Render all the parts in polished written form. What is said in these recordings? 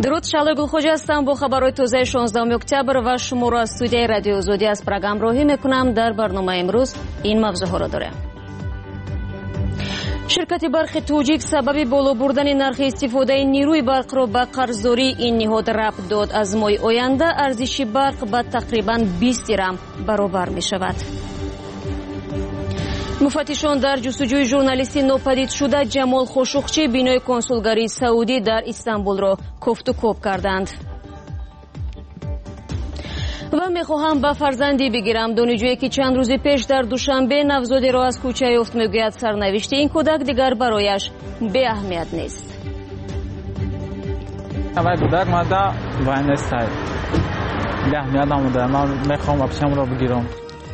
درود، شعله گلخوجی هستم با خبرهای تازه 16 اکتبر و شما را از استودیوی رادیو آزادی از پراگ همراهی میکنم. در برنامه امروز این موضوعها را داریم. شرکت برق توجیک سبب بالا بردن نرخ استفاده نیروی برق را به قرضداری این نهاد ربط داد. از ماه آینده ارزش برق به تقریبا 20 درم برابر می شود. مفتشان در جستجوی ژورنالیستی ناپدید شده جمال خاشقچی بینای کنسولگری سعودی در استانبول را کوفت و کوب کردند. و میخواهم به فرزندی بگیرم. دانشجویی که چند روز پیش در دوشنبه نوزادی را از کوچه یافت میگوید سرنوشت این کودک دیگر برایش به اهمیت نیست. اول کودک ماده وای نیست. به اهمیت نموده. من میخوام بچه‌م را بگیرم.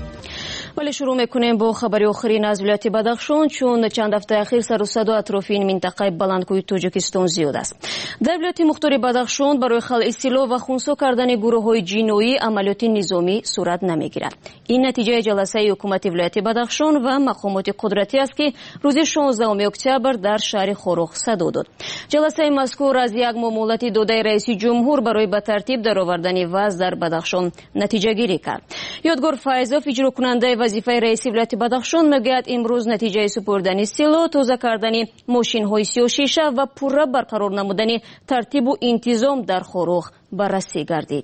ولی شروع میکنیم با خبری آخرین از ولایت بدخشان، چون چند هفته اخیر سر و صدا اطراف این منطقه بلندکوی تاجیکستان زیاد است. در ولایت مختار بدخشان برای خلع سلاح و خنثی کردن گروه‌های جنایی عملیات نظامی صورت نمیگیرد. این نتیجه جلسه حکومت ولایت بدخشان و مقامات قدرتی است که روز 16 اکتبر در شهر خروخ صدا داد. جلسه مذکور از یک ماموریت داده رئیس جمهور برای به ترتیب درآوردن وضع در بدخشان نتیجه گیری کرد. یادگار فایزوف اجرا کننده وظیفه رئیس ولایت بدخشان میگوید امروز نتیجه سپردن سلاح، تازه کردن ماشین‌های 36 و پوره برقرار نمودن ترتیب و انتظام در خروخ بررسی گردید.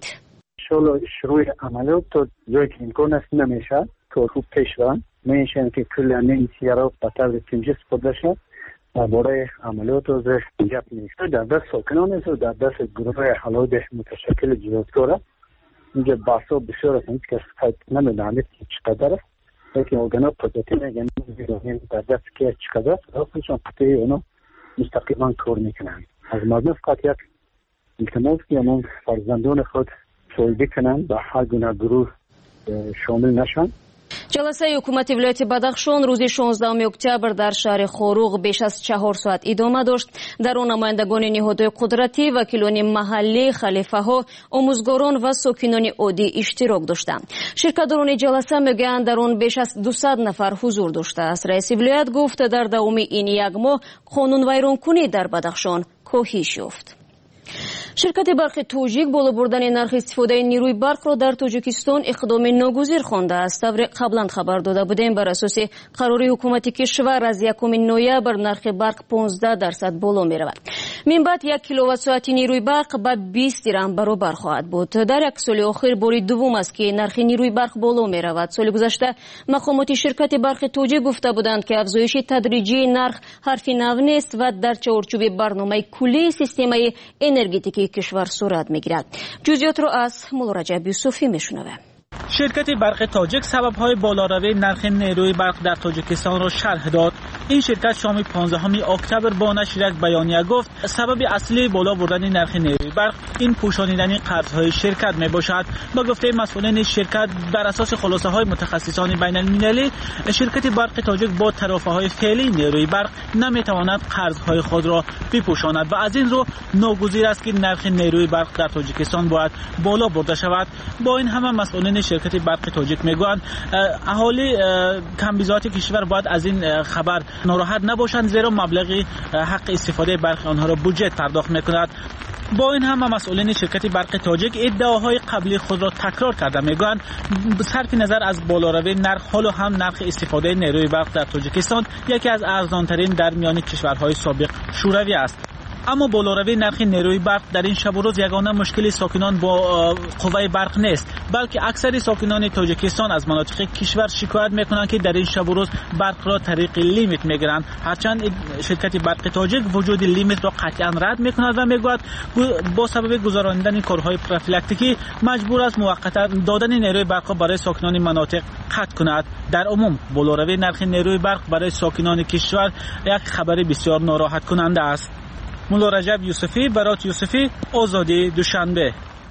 شروع عملیات تا جایی که امکان است نمیشه که خوب پیش برن. میشه که کلا این سیارات به طور تنجیز سپرده شد. درباره عملیات از گپ نیست. در دست ساکنان است و در دست گروه حلاد متشکل جهادکار. اینجا بحثا بسیار است که خیلی نمیدانید چقدر است. لیکن ارگانات قدرتی میگن در دست که چقدر است. خودشان قطعی اونا مستقیما کار میکنن. از مردم فقط یک التماس که اون فرزندان خود سویدی کنن به هر گونه گروه شامل نشن. جلسه حکومت ولایت بدخشان روز 16 اکتبر در شهر خروغ بیش از 4 ساعت ادامه داشت. در آن نمایندگان نهادهای قدرتی، وکیلان محلی، خلیفه ها، آموزگاران و ساکنان عادی اشتراک داشتند. شرکت‌داران جلسه میگویند در آن بیش از 200 نفر حضور داشته است. رئیس ولایت گفت در دوام این یک ماه قانون ویرانکنی در بدخشان کاهش یافت. شرکت برق توجیک بالا بردن نرخ استفاده نیروی برق را در تاجیکستان اقدام ناگزیر خوانده است. قبلا خبر داده بودیم بر اساس قرار حکومت کشور از 1 نوامبر نرخ برق 15% بالا می رود. من بعد 1 کیلووات ساعت نیروی برق به 20 درم برابر خواهد بود. در یک سال اخیر بار دوم است که نرخ نیروی برق بالا می رود. سال گذشته مقامات شرکت برق توجیک گفته بودند که افزایش تدریجی نرخ حرف نو نیست و در چارچوب برنامه کلی سیستم انرژتیکی کشور صورت میگیرد. جزئیات را از مولا رجب یوسفی میشنویم. شرکت برق تاجیک سبب‌های بالاروی نرخ نیروی برق در تاجیکستان را شرح داد. این شرکت شام 15 اکتبر با نشر یک بیانیه گفت سبب اصلی بالا بردن نرخ نیروی برق این پوشانیدن قرض‌های شرکت میباشد. با گفته مسئولین شرکت بر اساس خلاصه‌های متخصصان بین‌المللی، شرکت برق تاجیک با ترافه‌های فعلی نیروی برق نمیتواند قرض‌های خود را بپوشاند و از این رو ناگزیر است که نرخ نیروی برق در تاجیکستان باید بالا برده شود. با این همه مسئولین شرکت برق تاجیک میگویند اهالی کمبیزات کشور باید از این خبر ناراحت نباشند، زیرا مبلغی حق استفاده برق آنها را بودجه پرداخت میکند. با این همه مسئولین شرکت برق تاجیک ادعاهای قبلی خود را تکرار کرده میگویند صرف نظر از بالاروی نرخ، حالا هم نرخ استفاده نیروی برق در تاجیکستان یکی از ارزانترین در میان کشورهای سابق شوروی است. اما بالاروی نرخ نیروی برق در این شب و روز یگانه مشکل ساکنان با قوه برق نیست، بلکه اکثر ساکنان تاجیکستان از مناطق کشور شکایت میکنند که در این شب و روز برق را طریق لیمیت میگیرند. هرچند شرکت برق تاجیک وجود لیمیت را قطعا رد میکند و میگوید با سبب گذراندن کارهای پروفیلاکتیکی مجبور است موقتا دادن نیروی برق برای ساکنان مناطق قطع کند. در عموم بالاروی نرخ نیروی برق برای ساکنان کشور یک خبر بسیار ناراحت کننده است. مولا رجب یوسفی، برات یوسفی، آزادی، دوشنبه.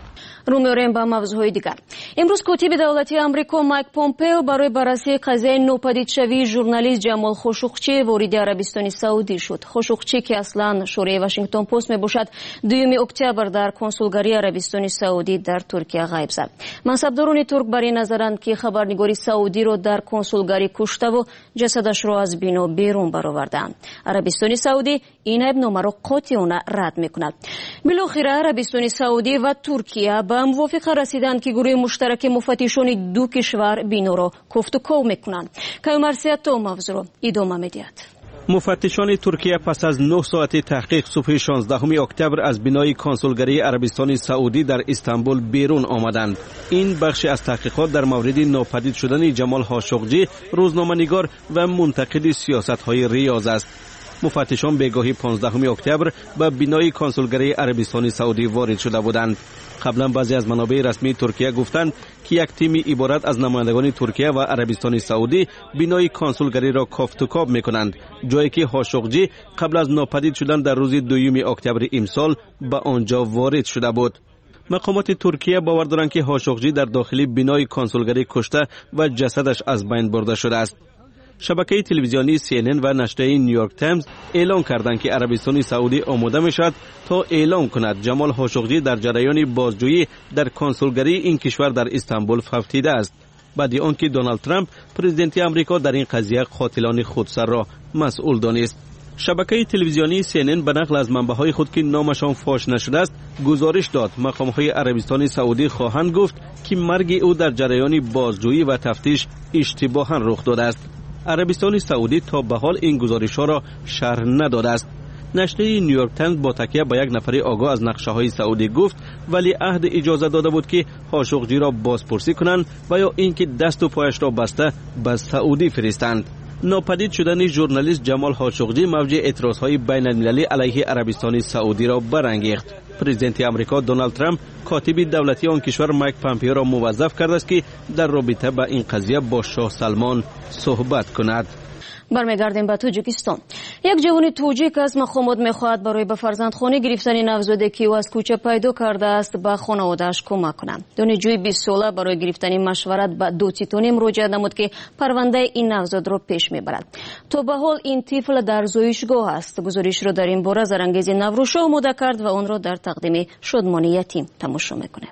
رو می‌آوریم با موضوعهای دیگر. امروز کاتب دولتی آمریکا مایک پومپئو برای بررسی قضیه نوپدیدشوی ژورنالیست جمال خاشقچی وارد عربستان سعودی شد. خاشقچی که اصلا شورای واشنگتن پست میباشد 2 اکتبر در کنسولگری عربستان سعودی در ترکیه غیب شد. منصبداران ترک بر این نظرند که خبرنگار سعودی را در کنسولگری کشته و جسدش را از بنا بیرون برآوردند. عربستان سعودی این ایبنامه را قاطعانه رد میکند. بالاخره عربستان سعودی و ترکیه به موافقه رسیدند که گروه مشترک مفتشان دو کشور بنا را گفتگو میکنند. کیومرثیت تو موضوع را ادامه میدهد. مفتشان ترکیه پس از 9 ساعت تحقیق صبح 16 اکتبر از بنای کنسولگری عربستان سعودی در استانبول بیرون آمدند. این بخش از تحقیقات در مورد ناپدید شدن جمال خاشقچی، روزنامه‌نگار و منتقد سیاست‌های ریاض است. مفتشان بگاهی 15 اکتبر به بنای کنسولگری عربستان سعودی وارد شده بودند. قبلا بعضی از منابع رسمی ترکیه گفتند که یک تیم عبارت از نمایندگان ترکیه و عربستان سعودی بنای کنسولگری را کافت و کاب میکنند، جایی که خاشقچی قبل از ناپدید شدن در روز 2 اکتبر امسال به آنجا وارد شده بود. مقامات ترکیه باور دارند که خاشقچی در داخل بنای کنسولگری کشته و جسدش از بین برده شده است. شبکه تلویزیونی CNN و نشریه نیویورک تایمز اعلام کردند که عربستان سعودی آماده میشد تا اعلام کند جمال خاشقچی در جریان بازجویی در کنسولگری این کشور در استانبول فوتیده است، بعد آنکه دونالد ترامپ پرزیدنت آمریکا در این قضیه قاتلان خودسر را مسئول دانست. شبکه تلویزیونی CNN به نقل از منبع‌های خود که نامشان فاش نشده است گزارش داد مقام‌های عربستان سعودی خواهند گفت که مرگ او در جریان بازجویی و تفتیش اشتباها رخ داده است. عربستان سعودی تا به حال این گزارش‌ها را شرح نداده است. نشریه نیویورک تایمز با تکیه به یک نفر آگاه از نقشه‌های سعودی گفت ولی عهد اجازه داده بود که خاشقچی را بازپرسی کنند و یا اینکه دست و پایش را بسته به سعودی فرستند. ناپدید شدن ژورنالیست جمال خاشقچی موج اعتراض‌های بین‌المللی علیه عربستان سعودی را برانگیخت. پرزیدنت آمریکا دونالد ترامپ کاتب دولتی آن کشور مایک پومپئو را موظف کرده است که در رابطه با این قضیه با شاه سلمان صحبت کند. برمیگردیم به تاجیکستان. یک جوان تاجیک از مقامات میخواهد برای به فرزندخانه گرفتن نوزادی که او از کوچه پیدا کرده است به خانواده‌اش کمک کند. دانشجوی 20 ساله برای گرفتن مشورت به دو تیتونی مراجعه نمود که پرونده این نوزاد را پیش میبرد. تا به حال این طفل در زایشگاه است. گزارش را در این باره زرانگیز نوروش آماده کرد و آن را در تقدیم شادمانی یتیم تماشا میکنه.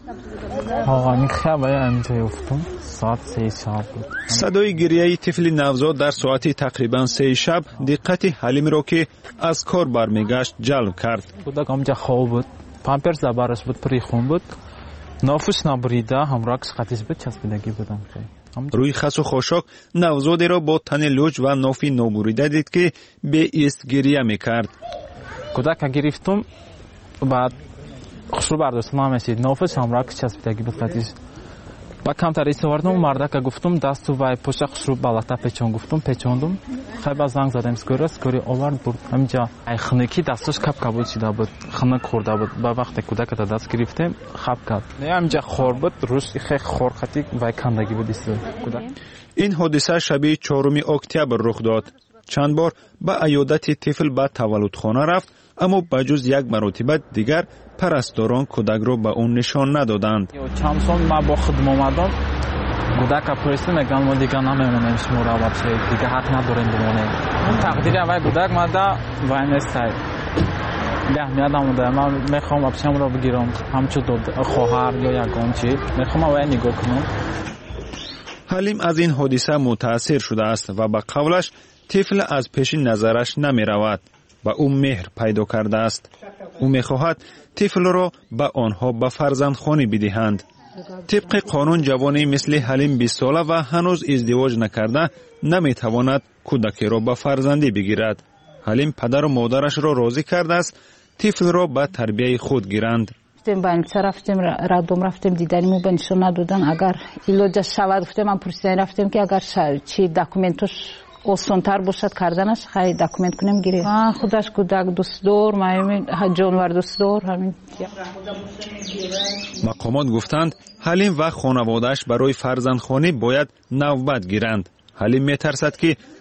صدای گریه طفل نوزاد در ساعت تقریبا 3 شب دقت حلیم را که از کار برمیگشت جلب کرد. کودک خواب بود، پامپرس زبرش بود، پریخون بود، نافش نبریده، همراکس خطیش بود، چسبیدگی بودم. روی خس و خاشاک نوزادی را با تن لوچ و نافی نبریده دید که به ایست گریه میکرد. کودک گرفتم بعد خشرو برداشتم همشید نافش همراکس چسبیدگی بود خطیش. با کمتر ایستوردم و مردک گفتم دستو وای پشت خشرو بالاتر پیچون گفتم پیچوندم. خیلی زنگ زدم سکوری آورد برد همینجا خنکی دستش کپ شده بود، خنک خورده بود. با وقت کودک تا دست گرفتم خب کرد نه همینجا خور بود، روش خیلی خور خطی وای کندگی بود کودک. این حادثه شب 4 اکتبر رخ داد. چند بار به عیادت طفل به تولدخانه رفت اما بجز یک مرتبه دیگر پرستاران کودک را به اون نشان ندادند. چند سال ما با خودم اومدم کودک پرسید میگم ما دیگه نمیمونیم شما را وابشه دیگه حق نداریم بمونیم. تقدیر اول کودک ماده وای نیست. میاد آمده من میخوام وابشم را بگیرم همچون خواهر یا یگان چی میخوام وای نگاه کنم. حلیم از این حادثه متاثر شده است و به قولش طفل از پیش نظرش نمی رود و او مهر پیدا کرده است. او می خواهد طفل را به آنها به فرزندخانه بدهند. طبق قانون جوانی مثل حلیم 20 ساله و هنوز ازدواج نکرده نمی تواند کودکی را به فرزندی بگیرد. حلیم پدر و مادرش را راضی کرده است طفل را به تربیه خود گیرند. رفتیم دیدنیمو به نشون ندادن. اگر ایلاج شود گفتم من پرسیدن رفتیم که اگر چی دکومنتش آسان‌تر باشد کردنش خیلی دکومنت کنیم گیره. خودش کودک دوست دار، من جانور دوست دار همین. مقامات گفتند حلیم و خانواده‌اش برای فرزندخوانی باید نوبت گیرند. حلیم می‌ترسد که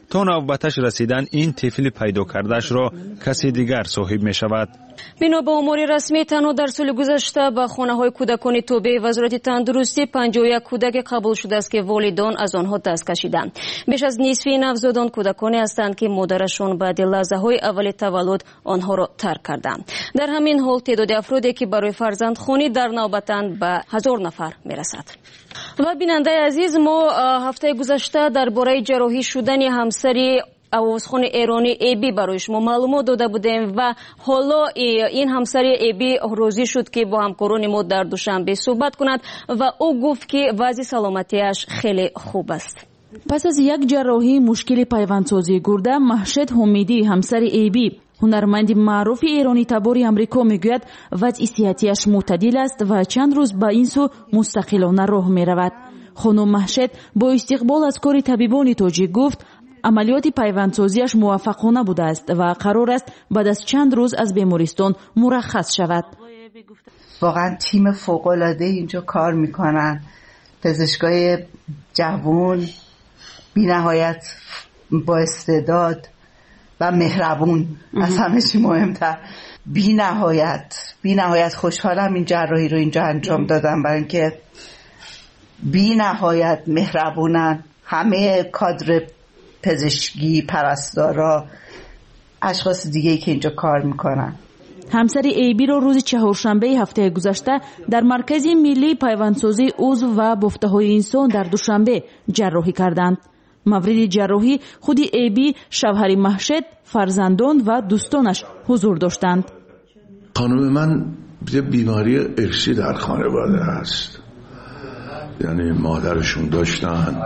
تا نوبتش رسیدن این طفل پیدا کردهش را کسی دیگر صاحب می شود. بنا به امور رسمی تنها در سال گذشته به خانه‌های کودکان توبه وزارت تندرستی 51 کودک قبول شده است که والدان از آنها دست کشیدند. بیش از نصف نوزادان کودکانی هستند که مادرشان بعد لحظه‌های اول تولد آنها را ترک کردند. در همین حال تعداد افرادی که برای فرزندخوانی در نوبتند به 1000 نفر میرسد. و بیننده عزیز، ما هفته گذشته درباره جراحی شدن همسری آوازخوان ایرانی ایبی برای شما معلومات داده بودیم و حالا این همسری ایبی راضی شد که با همکاران ما در دوشنبه صحبت کند و او گفت که وضع سلامتیش خیلی خوب است. پس از یک جراحی مشکل پیوندسازی گرده، مهشید حمیدی همسر ایبی هنرمند معروف ایرانی تبار امریکا میگوید وضع صحتیش معتدل است و چند روز با این سو مستقلانه راه میرود. خانم مهشید با استقبال از کار طبیبان تاجیک گفت عملیات پیوندسازیش موفقانه بوده است و قرار است بعد از چند روز از بیمارستان مرخص شود. واقعا تیم فوق‌العاده اینجا کار میکنن، پزشکای جوان بی نهایت با استعداد و مهربون، از همه چی مهمتر بی نهایت خوشحالم این جراحی رو اینجا انجام دادم، برای اینکه بی نهایت مهربونن. همه کادر پزشکی، پرستارا، اشخاص دیگه‌ای که اینجا کار میکنن. همسر ایبی رو روز چهارشنبه هفته گذشته در مرکز ملی پیوندسازی عضو و بافته‌های انسان در دوشنبه جراحی کردند. مورد جراحی خود ایبی، شوهر مهشید، فرزندان و دوستانش حضور داشتند. خانم من بیماری ارثی در خانواده است، یعنی مادرشون داشتن،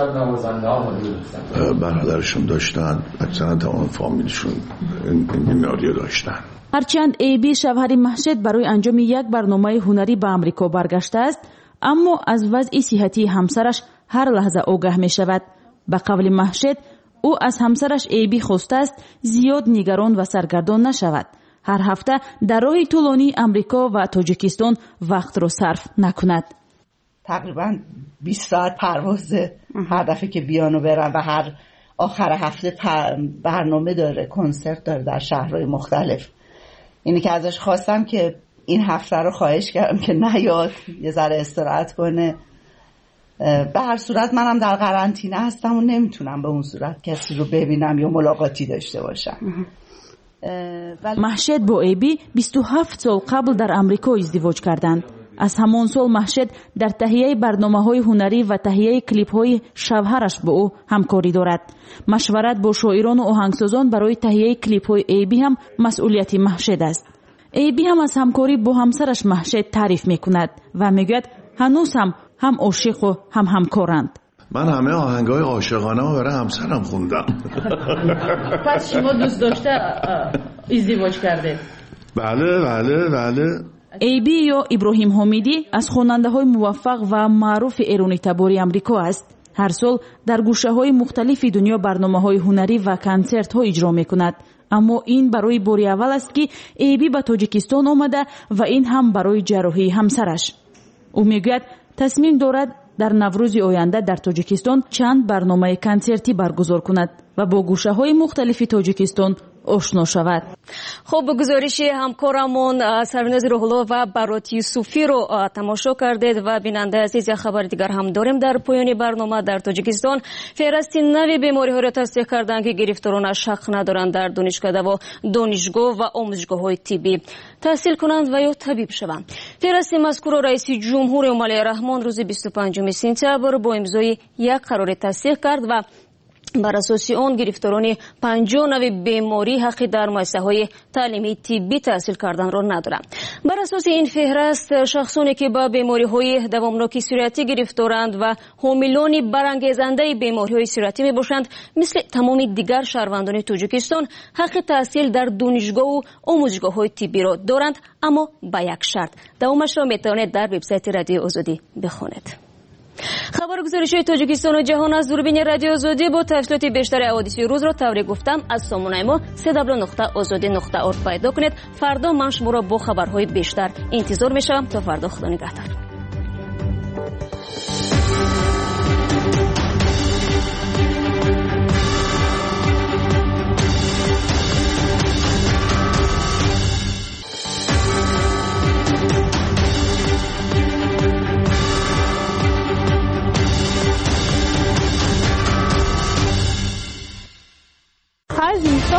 برادرشون داشتن، اکثرا تمام فامیلشون این بیماری داشتن. هرچند ایبی شوهر مهشید برای انجام یک برنامه هنری به امریکا برگشته است، اما از وضع صحتی همسرش هر لحظه آگاه می شود. به قول مهشید، او از همسرش ایبی خواسته است زیاد نگران و سرگردان نشود. هر هفته در راه طولانی امریکا و تاجیکستان وقت را صرف نکند. تقریبا 20 ساعت پروازه هر دفعه که بیان و برن و هر آخر هفته برنامه داره، کنسرت داره در شهرهای مختلف. اینی که ازش خواستم که این هفته رو خواهش کردم که نیاد، یه ذره استراحت کنه. به هر صورت منم در قرنطینه هستم و نمیتونم به اون صورت کسی رو ببینم یا ملاقاتی داشته باشم. مهشید با ایبی 27 سال قبل در امریکا ازدواج کردند. از همان سال مهشید در تهیه برنامه‌های هنری و تهیه کلیپ‌های شوهرش با او همکاری دارد. مشورت با شاعران و آهنگسازان برای تهیه کلیپ‌های ایبی هم مسئولیت مهشید است. ایبی هم از همکاری با همسرش مهشید تعریف می‌کند و میگوید هنوز هم عاشق و هم همکارند. من همه آهنگای عاشقانه رو برای همسرم خوندم. پس شما دوست داشته ازدواج کرده؟ بله. ایبی یا ابراهیم حمیدی از خواننده‌های موفق و معروف ایرانی تبار امریکا است. هر سال در گوشه‌های مختلف دنیا برنامه‌های هنری و کنسرت‌ها اجرا می‌کند. اما این برای بار اول است که ایبی به تاجیکستان آمده و این هم برای جراحی همسرش. او میگوید تصمیم دارد در نوروز آینده در تاجیکستان چند برنامه کنسرتی برگزار کند و با گوشه‌های مختلف تاجیکستان آشنا شود. خب گزارش همکارمون سرناز روح‌الله و برات یوسفی رو تماشا کردید و بیننده عزیز یک خبر دیگر هم داریم. در پایان برنامه در تاجیکستان فهرست نوی بیماری‌ها را تصدیق کردند که گرفتاران شک ندارند در دانشکده و دانشگاه و آموزشگاه‌های طبی تحصیل کنند و یا طبیب شوند. فهرست مذکور رئیس جمهور عملی رحمان روز 25 سپتامبر با امضای یک قرار تصدیق کرد و بر اساس آن گرفتاران 50 نوع بیماری حق در مؤسسه‌های تعلیمی طبی تحصیل کردن را ندارند. بر اساس این فهرست شخصانی که با بیماری‌های دوامناک صورتی گرفتارند و حاملان برانگیزنده بیماری‌های صورتی میباشند، مثل تمام دیگر شهروندان تاجیکستان حق تحصیل در دانشگاه و آموزشگاه‌های طبی را دارند، اما با یک شرط. دوامش را میتوانید در وبسایت رادیو آزادی بخوانید. خبرگزاری‌های تاجیکستان و جهان از دوربین رادیو آزادی با تفصیلات بیشتر حوادث روز را طوری گفتم از سامانه ما www.azadi.org پیدا کنید. فردا من شما را با خبرهای بیشتر انتظار می‌شوم. تا فردا، خدا نگهدار.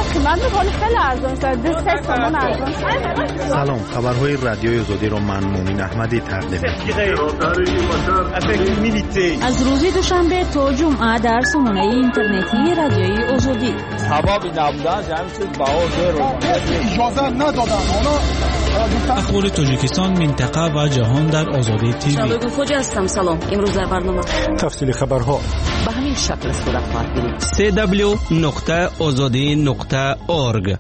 قیمت میکنه خیلی ارزان شده 3 تومن ارزان. سلام، خبرهای رادیوی آزادی را من مومن احمدی تقدیم از روز دوشنبه تا جمعه در سامانه اینترنتی رادیوی آزادی. سبب نبودن جمعیت باور اجازه ندادن. اخبار تاجیکستان، منطقه و جهان در آزادی تیوی. شباب خوجا هستم. سلام. امروز در برنامه تفصیل خبرها به همین شکل صورت خواهد گرفت. www.azadi.org.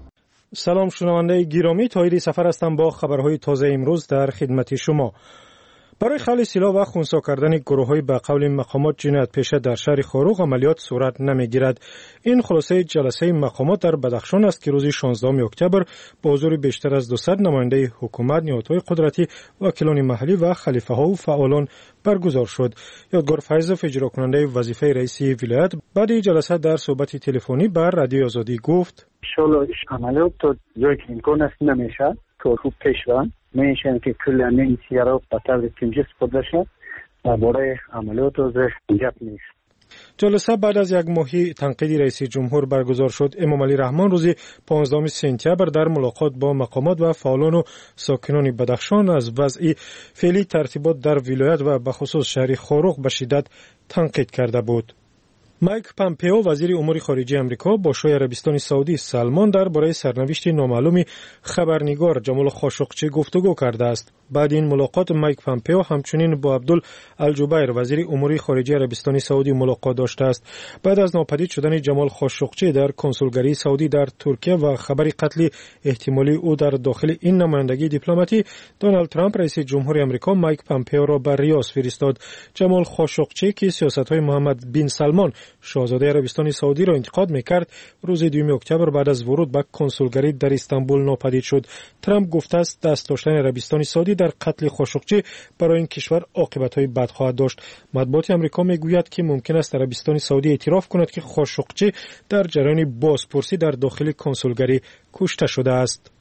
سلام شنونده گرامی، تایید سفر هستم با خبرهای تازه امروز در خدمت شما. برای خلع سلاح و خنثی کردن گروه‌های به قول مقامات جنایت پیشه در شهر خاروق عملیات صورت نمی‌گیرد. این خلاصه جلسه مقامات در بدخشان است که روز 16 اکتبر با حضور بیشتر از 200 نماینده حکومت، نهادهای قدرتی، وکیلان محلی و خلیفه‌ها و فعالان برگزار شد. یادگار فیض، اجرا کننده وظیفه رئیس ولایت، بعد جلسه در صحبت تلفنی بر رادیو آزادی گفت: ان عملیات تا جایی که امکان است نمیشه تا خوب پیش برن. میشه که کل این سیارات به طور تنجیز خود شد و برای عملیات از گپ نیست. جلسه بعد از یک ماهی تنقیدی رئیس جمهور برگزار شد. امام علی رحمان روز 15 سپتامبر در ملاقات با مقامات و فعالان و ساکنان بدخشان از وضع فعلی ترتیبات در ولایت و به خصوص شهر خاروق به شدت تنقید کرده بود. مایک پامپئو، وزیر امور خارجه آمریکا، با شاه عربستان سعودی سلمان درباره سرنوشت نامعلوم خبرنگار جمال خاشقچی گفتگو کرده است. بعد این ملاقات مایک پامپئو همچنین با عبدالجبیر، وزیر امور خارجه عربستان سعودی، ملاقات داشته است. بعد از ناپدید شدن جمال خاشقچی در کنسولگری سعودی در ترکیه و خبر قتل احتمالی او در داخل این نمایندگی دیپلماتی، دونالد ترامپ رئیس جمهور آمریکا مایک پامپئو را به ریاض فرستاد. جمال خاشقچی که سیاست‌های محمد بن سلمان شاهزاده عربستان سعودی را انتقاد می‌کرد، روز 2 اکتبر بعد از ورود به کنسولگری در استانبول ناپدید شد. ترامپ گفته است دست داشتن عربستان سعودی در قتل خاشقچی برای این کشور عاقبت‌های بد خواهد داشت. مطبوعات آمریکا میگوید که ممکن است عربستان سعودی اعتراف کند که خاشقچی در جریان بازپرسی در داخل کنسولگری کشته شده است.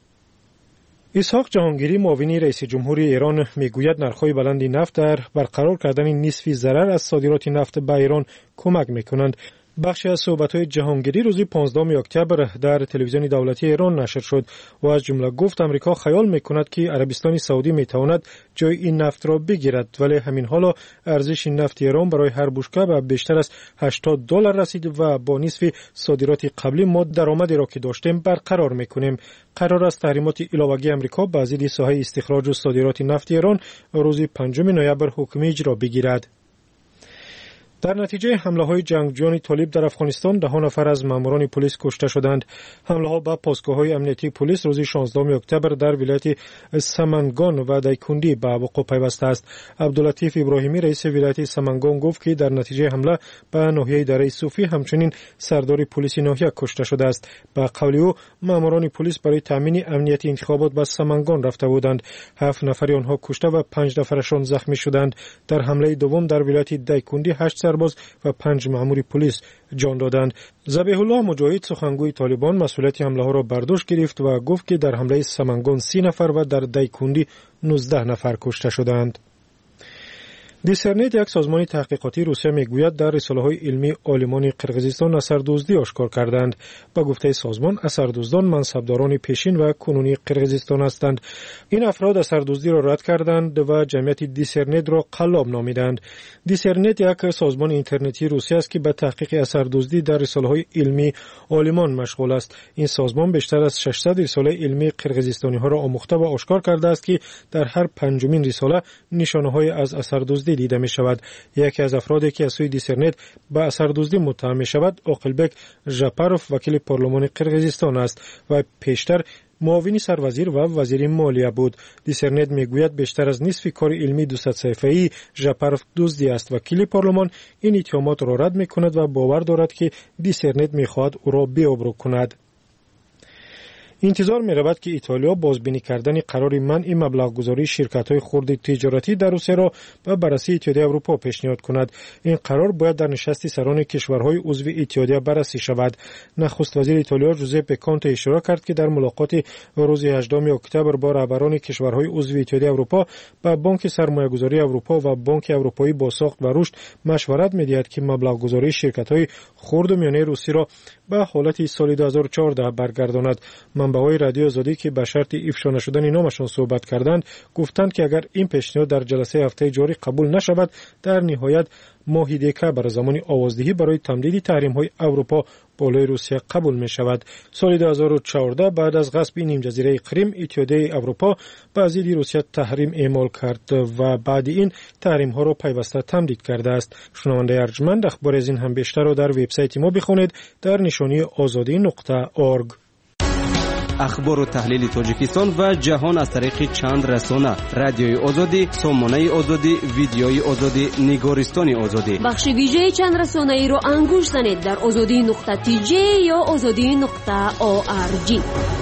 اسحاق جهانگیری، معاون رئیس جمهور ایران، میگوید نرخ‌های بلند نفت در برقرار کردن نصف ضرر از صادرات نفت به ایران کمک می‌کنند. بخشی از صحبت‌های جهانگیری روز 15 اکتبر در تلویزیون دولتی ایران نشر شد و از جمله گفت آمریکا خیال می‌کند که عربستان سعودی می‌تواند جای این نفت را بگیرد، ولی همین حالا ارزش نفت ایران برای هر بشکه به بیشتر از $80 رسید و با نصف صادرات قبلی ما درآمدی را که داشتیم برقرار می‌کنیم. قرار است تحریمات علاوه‌ای آمریکا به ضد ساحه استخراج و صادرات نفت ایران روز 5 نوامبر حکم اجرا بگیرد. در نتیجه حمله‌های جنگجویان طالب در افغانستان 10 نفر از ماموران پلیس کشته شدند. حمله‌ها به پاسگاه‌های امنیتی پلیس روز 16 اکتبر در ولایت سمنگان و دایکندی به وقوع پیوسته است. عبداللطیف ابراهیمی، رئیس ولایت سمنگان، گفت که در نتیجه حمله به ناحیه دره صوفی همچنین سردار پلیس ناحیه کشته شده است. به قول او ماموران پلیس برای تامین امنیت انتخابات به سمنگان رفته بودند. 7 نفر آنها کشته و 5 نفرشان زخمی شدند. در حمله دوم در ولایت دایکندی 8 سرباز و 5 مأمور پلیس جان دادند. ذبیح الله مجاهد، سخنگوی طالبان، مسئولیت حمله ها را بر دوش گرفت و گفت که در حمله سمنگان 30 نفر و در دایکندی 19 نفر کشته شدند. دیسرنت، یک سازمان تحقیقاتی روسیه، میگوید در رساله‌های علمی عالمان قرقیزستان اثردوزی آشکار کردند. با گفته سازمان، اثردوزان منصبداران پیشین و کنونی قرقیزستان هستند. این افراد اثردوزی را رد کردند و جمعیت دیسرنت را قلاب نامیدند. دیسرنت یک سازمان اینترنتی روسیه است که به تحقیق اثردوزی در رساله‌های علمی عالمان مشغول است. این سازمان بیشتر از 600 رساله علمی قرقیزستانی‌ها را آموخته و آشکار کرده است که در هر پنجمین رساله نشانه‌های از اثردوزی دیده می شود. یکی از افرادی که از سوی دیسرنت به اثردوزی متهم می شود عاقلبک ژاپاروف، وکیل پارلمان قرقیزستان است و پیشتر معاون سروزیر و وزیر مالیه بود. دیسرنت میگوید بیشتر از نصف کار علمی 200 صفحه‌ای ژاپاروف دزدی است. وکیل پارلمان این اتهامات را رد می کند و باور دارد که دیسرنت می خواهد او را بی‌آبرو کند. انتظار می‌رود که ایتالیا بازبینی کردن قرار منع مبلغ‌گذاری شرکت‌های خرد تجارتی در روسیه را به بررسی اتحادیه اروپا پیشنهاد کند. این قرار باید در نشست سران کشورهای عضو اتحادیه بررسی شود. نخست وزیر ایتالیا ژوزپه کانته اشاره کرد که در ملاقات روز 18 اکتبر با رهبران کشورهای عضو اتحادیه اروپا با بانک سرمایه‌گذاری اروپا و بانک اروپایی بازساخت و رشد مشورت می‌دهد که مبلغ‌گذاری شرکت‌های خرد و میانه روسی را به حالت سال 2014 برگرداند. منبع‌های رادیو آزادی که به شرط افشا نشدن نامشان صحبت کردند گفتند که اگر این پیشنهاد در جلسه هفته جاری قبول نشود در نهایت ماه دکبر زمان آوازدهی برای تمدید تحریم‌های اروپا بالای روسیه قبول می شود. سال 2014 بعد از غصب نیم جزیره کریم اتحادیه اروپا به ضد روسیه تحریم اعمال کرد و بعد این تحریم ها را پیوسته تمدید کرده است. شنونده ارجمند اخبار از این هم بیشتر را در وبسایت ما بخونید در نشانی azadi.org. اخبار و تحلیل تاجیکستان و جهان از طریق چند رسانه: رادیوی آزادی، سامانه آزادی، ویدیوی آزادی، نگارستان آزادی. بخش ویژه چند رسانه ای را انگوش زنید در azadi.tj یا azadi.org.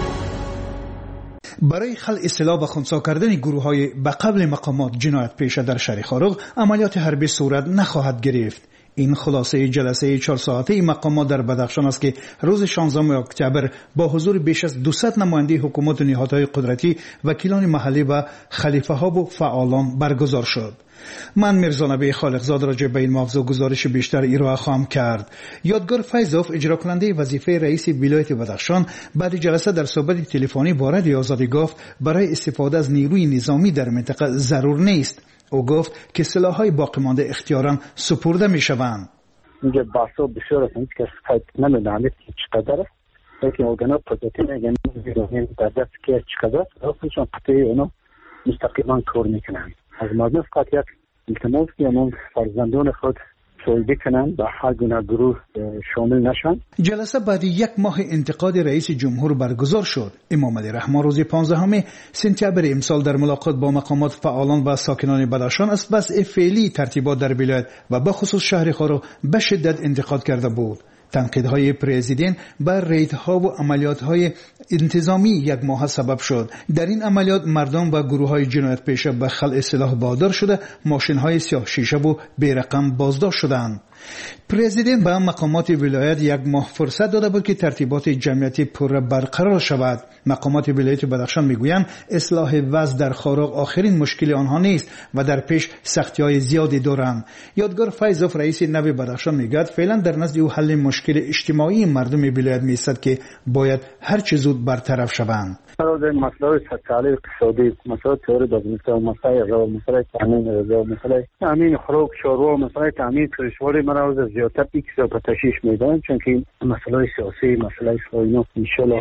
برای خلع سلاح و خنثی کردن گروه‌های به قبل مقامات جنایت پیشه در شهر خارق عملیات حربی صورت نخواهد گرفت. این خلاصه جلسه 4 ساعته مقامات در بدخشان است که روز 16 اکتبر با حضور بیش از 200 نماینده حکومت و نهادهای قدرتی، وکیلان محلی و خلیفه ها و فعالان برگزار شد. من میرزا نبی خالقزاد راجع به این موضوع گزارش بیشتر ارائه خواهم کرد. یادگار فیضوف اجرا کننده وظیفه رئیس ولایت بدخشان بعد جلسه در صحبت تلفنی با رادیو آزادی گفت برای استفاده از نیروی نظامی در منطقه ضرور نیست. او گفت که سلاح‌های باقی مانده اختیاراً سپرده می‌شوند. اینجا بحثا بسیار است که فقط نمی‌دانید که چقدر است. لیکن ارگان‌ها قدرتی میگن بیرونی در دست که چقدر است. خودشون قطعی اونا مستقیما کار میکنن. از مردم فقط یک التماس که امام فرزندان خود سویدی کنن و هر گونه گروه شامل نشن. جلسه بعد یک ماه انتقاد رئیس جمهور برگزار شد. امام علی رحمان روز 15 سپتامبر امسال در ملاقات با مقامات، فعالان و ساکنان بدخشان از وضع فعلی ترتیبات در ولایت و به خصوص شهر خارق به شدت انتقاد کرده بود. تنقیدهای پرزیدنت بر ریدها و عملیاتهای انتظامی یک ماه سبب شد. در این عملیات مردم و گروههای جنایت پیشه به خلع سلاح وادار شده، ماشین‌های سیاه شیشه و بیرقم بازداشت شدند. پرزیدنت به مقامات ولایت یک ماه فرصت داده بود که ترتیبات جمعیتی پر برقرار شود. مقامات ولایت بدخشان میگویند اصلاح وضع در خارق آخرین مشکل آنها نیست و در پیش سختی‌های زیادی دارند. یادگار فیضوف رئیس نوی بدخشان میگوید فعلا در نزد او حل مشکل اجتماعی مردم ولایت می‌باشد که باید هر چه زود برطرف شوند. مسائل سوسیالی اقتصادی، مسائل تئوری دانشگاه، مسائل راه، مسائل تامین رضا، مسائل تامین خوراک، شورا، مسائل تامین کشوری مرا زیادتر پیچیده به تشخیص میدن، چون که مسائل سیاسی، مسائل سوینو انشالله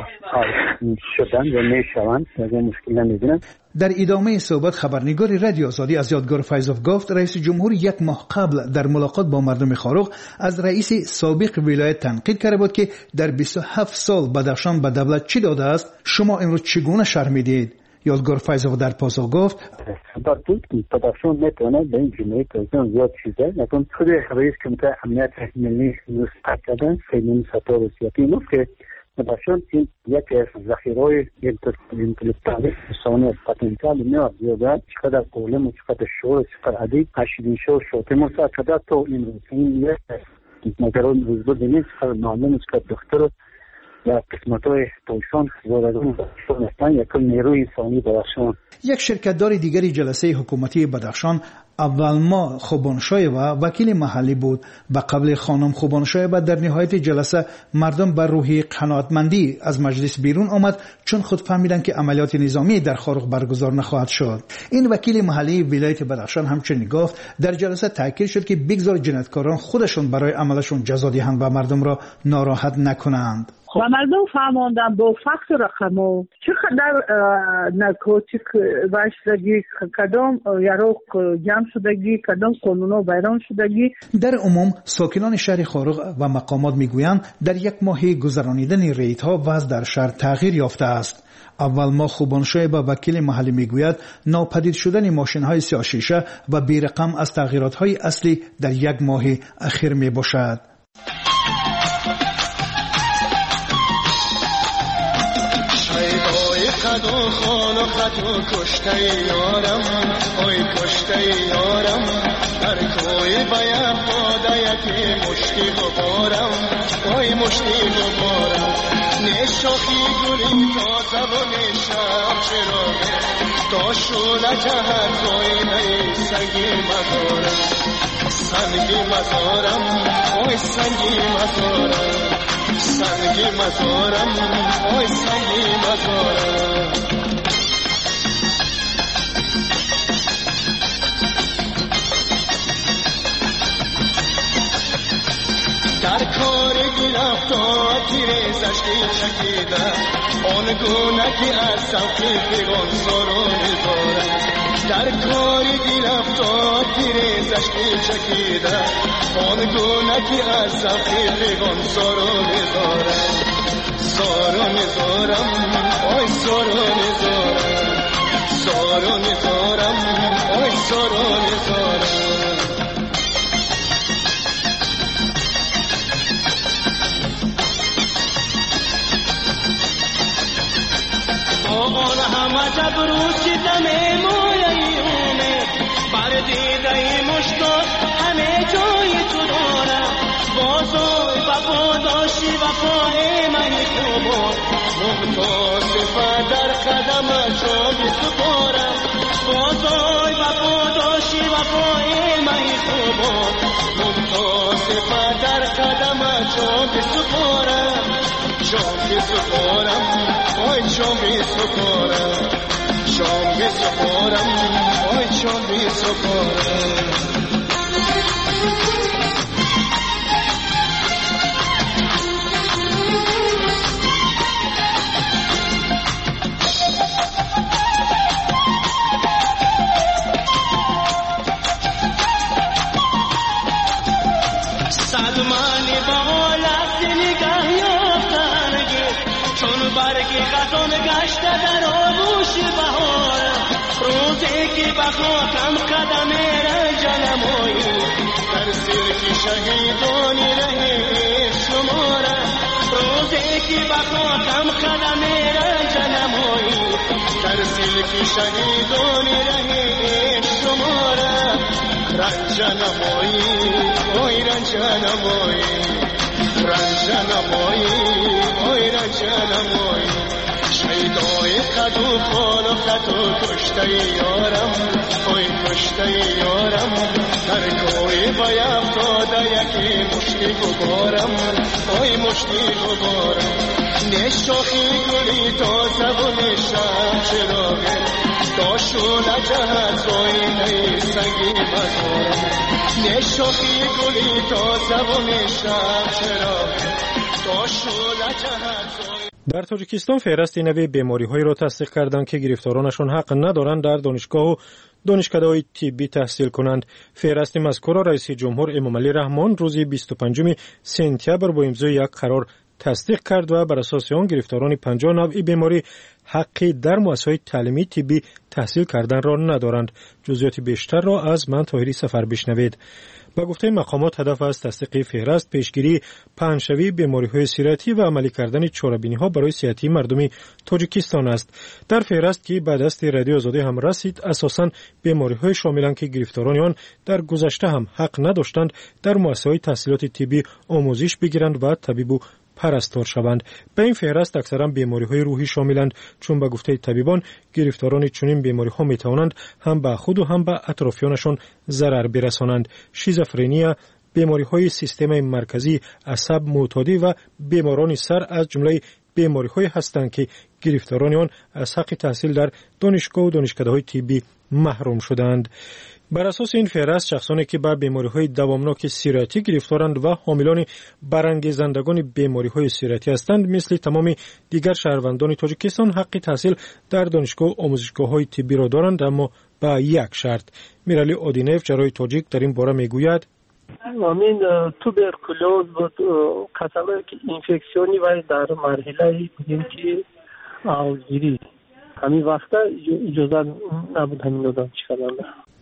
حل شدن و میشوند، از مشکل نمیبینم. در ادامه صحبت خبرنگار رادیو آزادی از یادگار فیضوف گفت رئیس جمهور یک ماه قبل در ملاقات با مردم خارق از رئیس سابق ولایت تنقید کرده بود که در 27 سال بدخشان به دولت چی داده است، شما امروز چگونه شرح میدید؟ یادگار فیضوف در پاسخ گفت بدخشان میتونه به این جمعه پرزیدنت زیاد چیزه، لیکن خود رئیس کمیته امنیت ملی نسبت کردن خیلی سطح سیاسی نیست که بدخشان این یک ذخیره انتلکتوال انسانی است. پتانسیل میاد زیاده، چقدر قولم و چقدر شعور، چقدر ادیب، اشیدین شو شوته موسا چقدر تو این یک مدرون روز بدینید، چقدر معلم، چقدر دختر یا قسمت‌های تویسان زادگان بدخشان هستند، یک نیروی انسانی بدخشان. یک شرکتدار دیگری جلسه حکومتی بدخشان اولما خوبانشایبه وکیل محلی بود. به قبل خانم خوبانشایبه در نهایت جلسه مردم بر روحی قناعتمندی از مجلس بیرون آمد، چون خود فهمیدند که عملیات نظامی در خارق برگزار نخواهد شد. این وکیل محلی ولایت بدخشان همچنین گفت در جلسه تاکید شد که بگذار جنایتکاران خودشون برای عملشون جزا دهند و مردم را ناراحت نکنند. و مردم فهماندن با فقط رقمو چقدر نارکوتیک واشدگی، کدام یارو جمع شدگی، کدام قانونا بیرون شدگی. در عموم ساکنان شهر خارق و مقامات میگویند در یک ماه گذرانیدن ریتها وضع در شهر تغییر یافته است. اول ما خوبانشایبه وکیل محلی میگوید ناپدید شدن ماشین‌های سیاه شیشه و بیرقم از تغییرات‌های اصلی در یک ماه اخیر میباشد. خد و خان و خط و کشته یارم اوی کشته یارم در کوی باید داده یکی مشتی غبارم اوی مشتی غبارم نشاخی گلی تازه و نشم چراغه تا شوله جهت زاینه سنگی مزارم سنگی مزارم اوی سنگی مزارم سنگی مزارم اوی سنگی مزارم در کار گرفتار تیر زشتی چکیده آن گونه که از سوقی پیغان سارو میذارم در کار گرفتار تیر زشتی چکیده آن گونه که از سوقی پیغان سارو میذارم سارو میذارم آی سارو میذارم سارو میذارم آی سارو میذارم آن همه جبروت دم مویای اومد بر دیده مشتاق همه جای تو دارم بازای وفا داشتی وفای من خوبان محتاسفه در قدم جای سپارم بازای وفا داشتی وفای من خوبان محتاسفه در قدم جای سپارم جای سپارم آی چوبی سپارم چوبی سپارم آی چوبی سپارم سلمانی بالت نگاه یافتنگی چون برگی خزان گشته در آغوش بهارم روزی که به خاکم قدم رنجنمایی در سلک شهیدانی ره شمارم روزی که به خاکم قدم رنجنمایی در سلک شهیدانی ره شمارم رنجنمایی اوی رنجنمایی رنجنمایی اوی رنجنمایی شیدای خد و خال و خط و کشته یارم اوی کشته یارم در کوی باید داده یکی مشتی غبارم اوی مشتی غبارم نشاخی گلی تازه و نشم چراغه تا شوله جهت زاینه سنگی مزارم نشاخی گلی تازه و نشم چراغه تا شوله جهت زاینه. در تاجیکستان فهرست نوع بیماری‌های را تصدیق کردند که گرفتارانشان حق ندارند در دانشگاه و دانشکده‌های طبی تحصیل کنند. فهرست مذکور را رئیس جمهور امامعلی رحمان روز 25 سپتامبر با امضای یک قرار تصدیق کرد و بر اساس آن گرفتاران 50 نوع بیماری حقی در مؤسسه‌های تعلیمی طبی تحصیل کردن را ندارند. جزئیات بیشتر را از من طاهری سفر بشنوید. با گفته مقامات هدف از تصدیق فهرست پیشگیری پهنشوی بیماری‌های سیرتی و عملی کردن چاره‌بینی‌ها برای صحتی مردم تاجیکستان است. در فهرست که بعد از رادیو آزادی هم رسید اساساً بیماری‌های شاملند که گرفتاران آن در گذشته هم حق نداشتند در مؤسسه‌های تحصیلات طبی آموزش بگیرند و طبیب و پرستار شوند. به این فهرست اکثرا بیماری‌های روحی شاملند، چون به گفته طبیبان گرفتاران چنین بیماری‌ها می‌توانند هم به خود و هم به اطرافیانشان ضرر برسانند. شیزوفرنیا، بیماری‌های سیستم مرکزی، عصب معتادی و بیماران سر از جمله بیماری‌های هستند که گرفتاران آن از حق تحصیل در دانشگاه و دانشکده‌های طبی محروم شدند. بر اساس این فهرست شخصانی که به بیماری‌های دوامناک سیرتی گرفتارند و حاملان برانگیزندگان بیماری‌های سیرتی هستند مثل تمام دیگر شهروندان تاجیکستان حق تحصیل در دانشگاه و آموزشگاه‌های طبی را دارند، اما با یک شرط. میرالی اودینف جراح تاجیک در این باره میگوید همین توبرکولوز بود قسمه که اینفکسیونی و در مرحله بودیم که آوگیری همین وقتا اجازه نبود همین دادم چی کردن.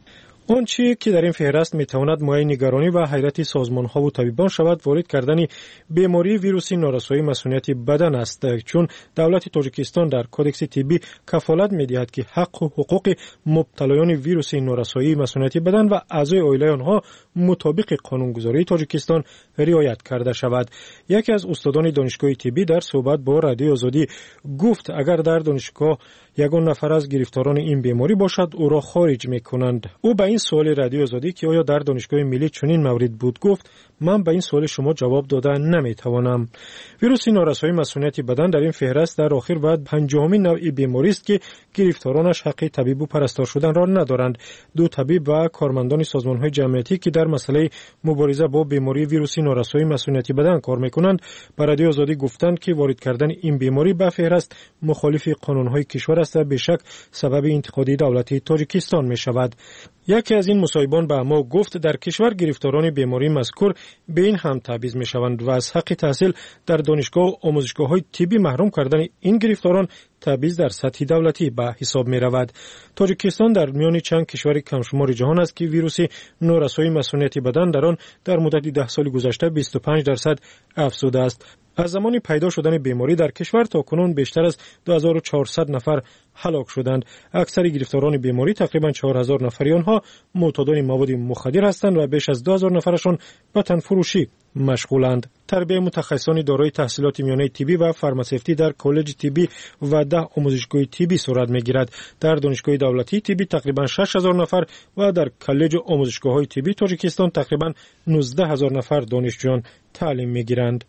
آنچه که در این فهرست میتواند مایه نگرانی و حیرت سازمان‌ها و طبیبان شود وارد کردن بیماری ویروسی نارسایی مسئولیت بدن است، چون دولت تاجیکستان در کدکس طبی کفالت می‌دهد که حق و حقوق مبتلایان ویروس نارسایی مسئولیت بدن و اعضای عائله آنها مطابق قانونگذاری تاجیکستان رعایت کرده شود. یکی از استادان دانشگاه طبی در صحبت با رادیو آزادی گفت اگر در دانشگاه یگان نفر از گرفتاران این بیماری باشد او را خارج می‌کنند. او به این سوال رادیو آزادی که آیا در دانشگاه ملی چنین مورد بود گفت من به این سوال شما جواب دادن نمیتوانم. ویروس نارسایی مسئولیت بدن در این فهرست در آخر بعد پنجمین نوع بیماری است که گرفتارانش حق طبیب و پرستار شدن را ندارند. دو طبیب و کارمندان سازمان‌های جمعیتی که در مسئله مبارزه با بیماری ویروس نارسایی مسئولیت بدن کار می‌کنند به رادیو آزادی گفتند که وارد کردن این بیماری به فهرست مخالف قانون‌های کشور است و به شک سبب انتقاد دولت تاجیکستان می‌شود. یکی از این مصاحبان به ما گفت در کشور گرفتاران بیماری مذکور به این هم تبعیض می‌شوند و از حق تحصیل در دانشگاه و آموزشگاه‌های طبی محروم کردن این گرفتاران تبعیض در سطح دولتی به حساب می‌رود. تاجیکستان در میان چند کشور کمشمار جهان است که ویروس نارسایی مسئولیت بدن در آن در مدت 10 سال گذشته 25% افزوده است. از زمان پیدا شدن بیماری در کشور تا کنون بیشتر از 2400 نفر هلاک شدند. اکثر گرفتاران بیماری تقریبا 4000 نفری آنها معتادان مواد مخدر هستند و بیش از 2000 نفرشان به تن فروشی مشغولند. تربیه متخصصان دارای تحصیلات میانه طبی و فارماسیفتی در کالج طبی و 10 آموزشگاه طبی صورت میگیرد. در دانشگاه دولتی طبی تقریبا 6000 نفر و در کالج آموزشگاه‌های طبی تاجیکستان تقریبا 19000 نفر دانشجویان تعلیم میگیرند.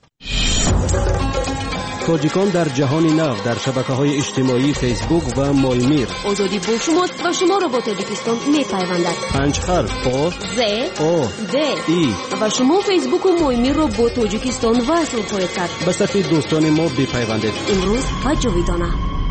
تاجیکان در جهان نو در شبکه‌های اجتماعی فیسبوک و مایمیر. آزادی با شماست و شما را با تاجیکستان می‌پیوندد. 5 حرف آ ز آ د ای و شما فیسبوک و مایمیر را با تاجیکستان وصل خواهید کرد. به صفحه دوستان ما بپیوندید. امروز و جاویدانه.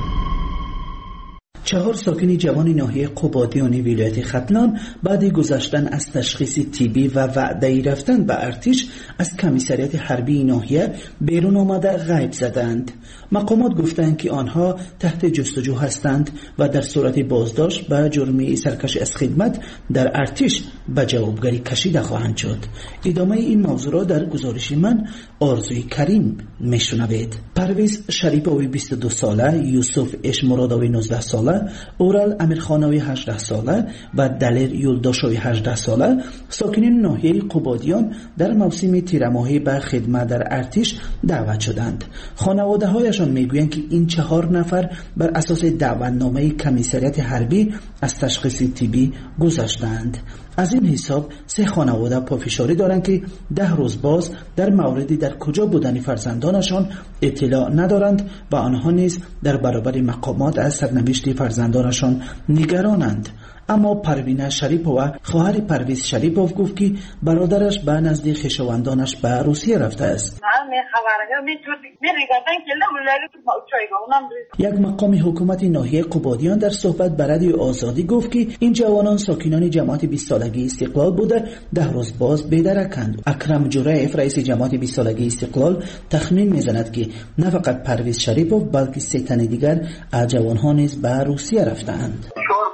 4 ساکن جوان ناحیه قبادیان ولایت ختلان بعد گذشتن از تشخیص طبی و وعده رفتن به ارتش از کمیسریات حربی ناحیه بیرون آمده غیب زدند. مقامات گفتند که آنها تحت جستجو هستند و در صورت بازداشت به جرم سرکشی از خدمت در ارتش به جوابگری کشیده خواهند شد. ادامه این موضوع را در گزارش من آرزوی کریم میشنوید. پرویز شریپوی 22 ساله، یوسف اشمرادوی 19 ساله، اورال امیرخانوی 18 ساله و دلیر یولداشوی 18 ساله ساکنین ناحیه قبادیان در موسم تیرماهی به خدمت در ارتش دعوت شدند. خانواده هایشان میگویند که این 4 نفر بر اساس دعوتنامه کمیسریات حربی از تشخیص طبی گذشتند. از این حساب 3 خانواده پافشاری دارند که 10 روز باز در موردی در کجا بودن فرزندانشان اطلاع ندارند و آنها نیز در برابر مقامات از سرنوشت فرزندانشان نگرانند. اما پروینه شریپووا خواهر پرویز شریپوف گفت که برادرش به نزد خویشاوندانش به روسیه رفته است. یک مقام حکومت ناحیه قبادیان در صحبت به رادیو آزادی گفت که این جوانان ساکنان جماعت 20 سالگی استقلال بوده 10 روز باز بی‌درکند. اکرم جوریف رئیس جماعت 20 سالگی استقلال تخمین میزند که نه فقط پرویز شریپوف بلکه 3 تن دیگر از جوانها نیز به روسیه رفتند.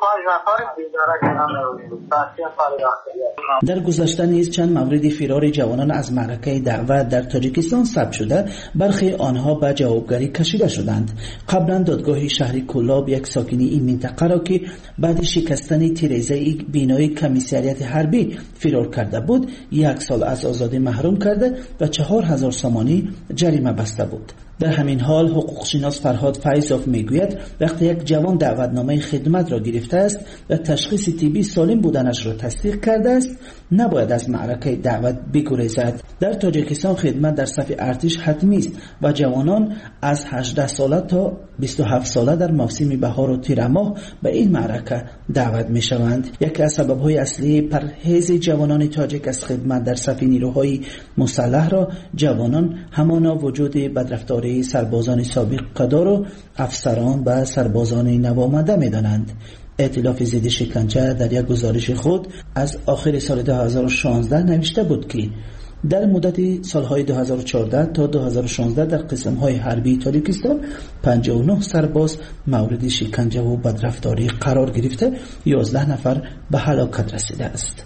در گذشته نیز چند مورد فرار جوانان از معرکه دعوت در تاجیکستان ثبت شده، برخی آنها به جوابگری کشیده شدند. قبلا دادگاه شهر کولاب یک ساکنی این منطقه را که بعد شکستن تیره‌ای بینای کمیسریات حربی فرار کرده بود 1 سال از آزادی محروم کرده و 4000 سامانی جریمه بسته بود. در همین حال حقوق شناس فرهاد فیضوف میگوید وقتی یک جوان دعوتنامه خدمت را گرفته است و تشخیص طبی سالم بودنش را تصدیق کرده است نباید از معرکه دعوت بگریزد. در تاجیکستان خدمت در صف ارتش حتمی است و جوانان از 18 ساله تا 27 ساله در موسم بهار و تیر ماه به این معرکه دعوت می شوند. یکی از سبب‌های اصلی پرهیز جوانان تاجیک از خدمت در صف نیروهای مسلح را جوانان همانا وجود بدرفتاری سربازان سابق قدار و افسران و سربازان نوآمده می دانند. ائتلاف ضد شکنجه در یک گزارش خود از آخر سال 2016 نوشته بود که در مدت سالهای 2014 تا 2016 در قسم‌های حربی تاجیکستان 59 سرباز مورد شکنجه و بدرفتاری قرار گرفته، 11 نفر به هلاکت رسیده است.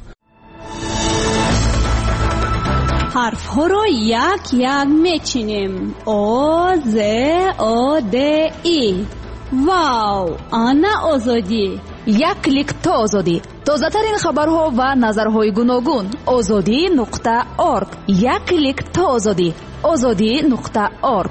حرف ها رو یک یک میچینیم. او ز او د ای. واو، آنا آزادی. یک کلیک تا آزادی. تازه ترین خبرها و نظرهای گوناگون. azadi.org. یک کلیک تا آزادی. azadi.org.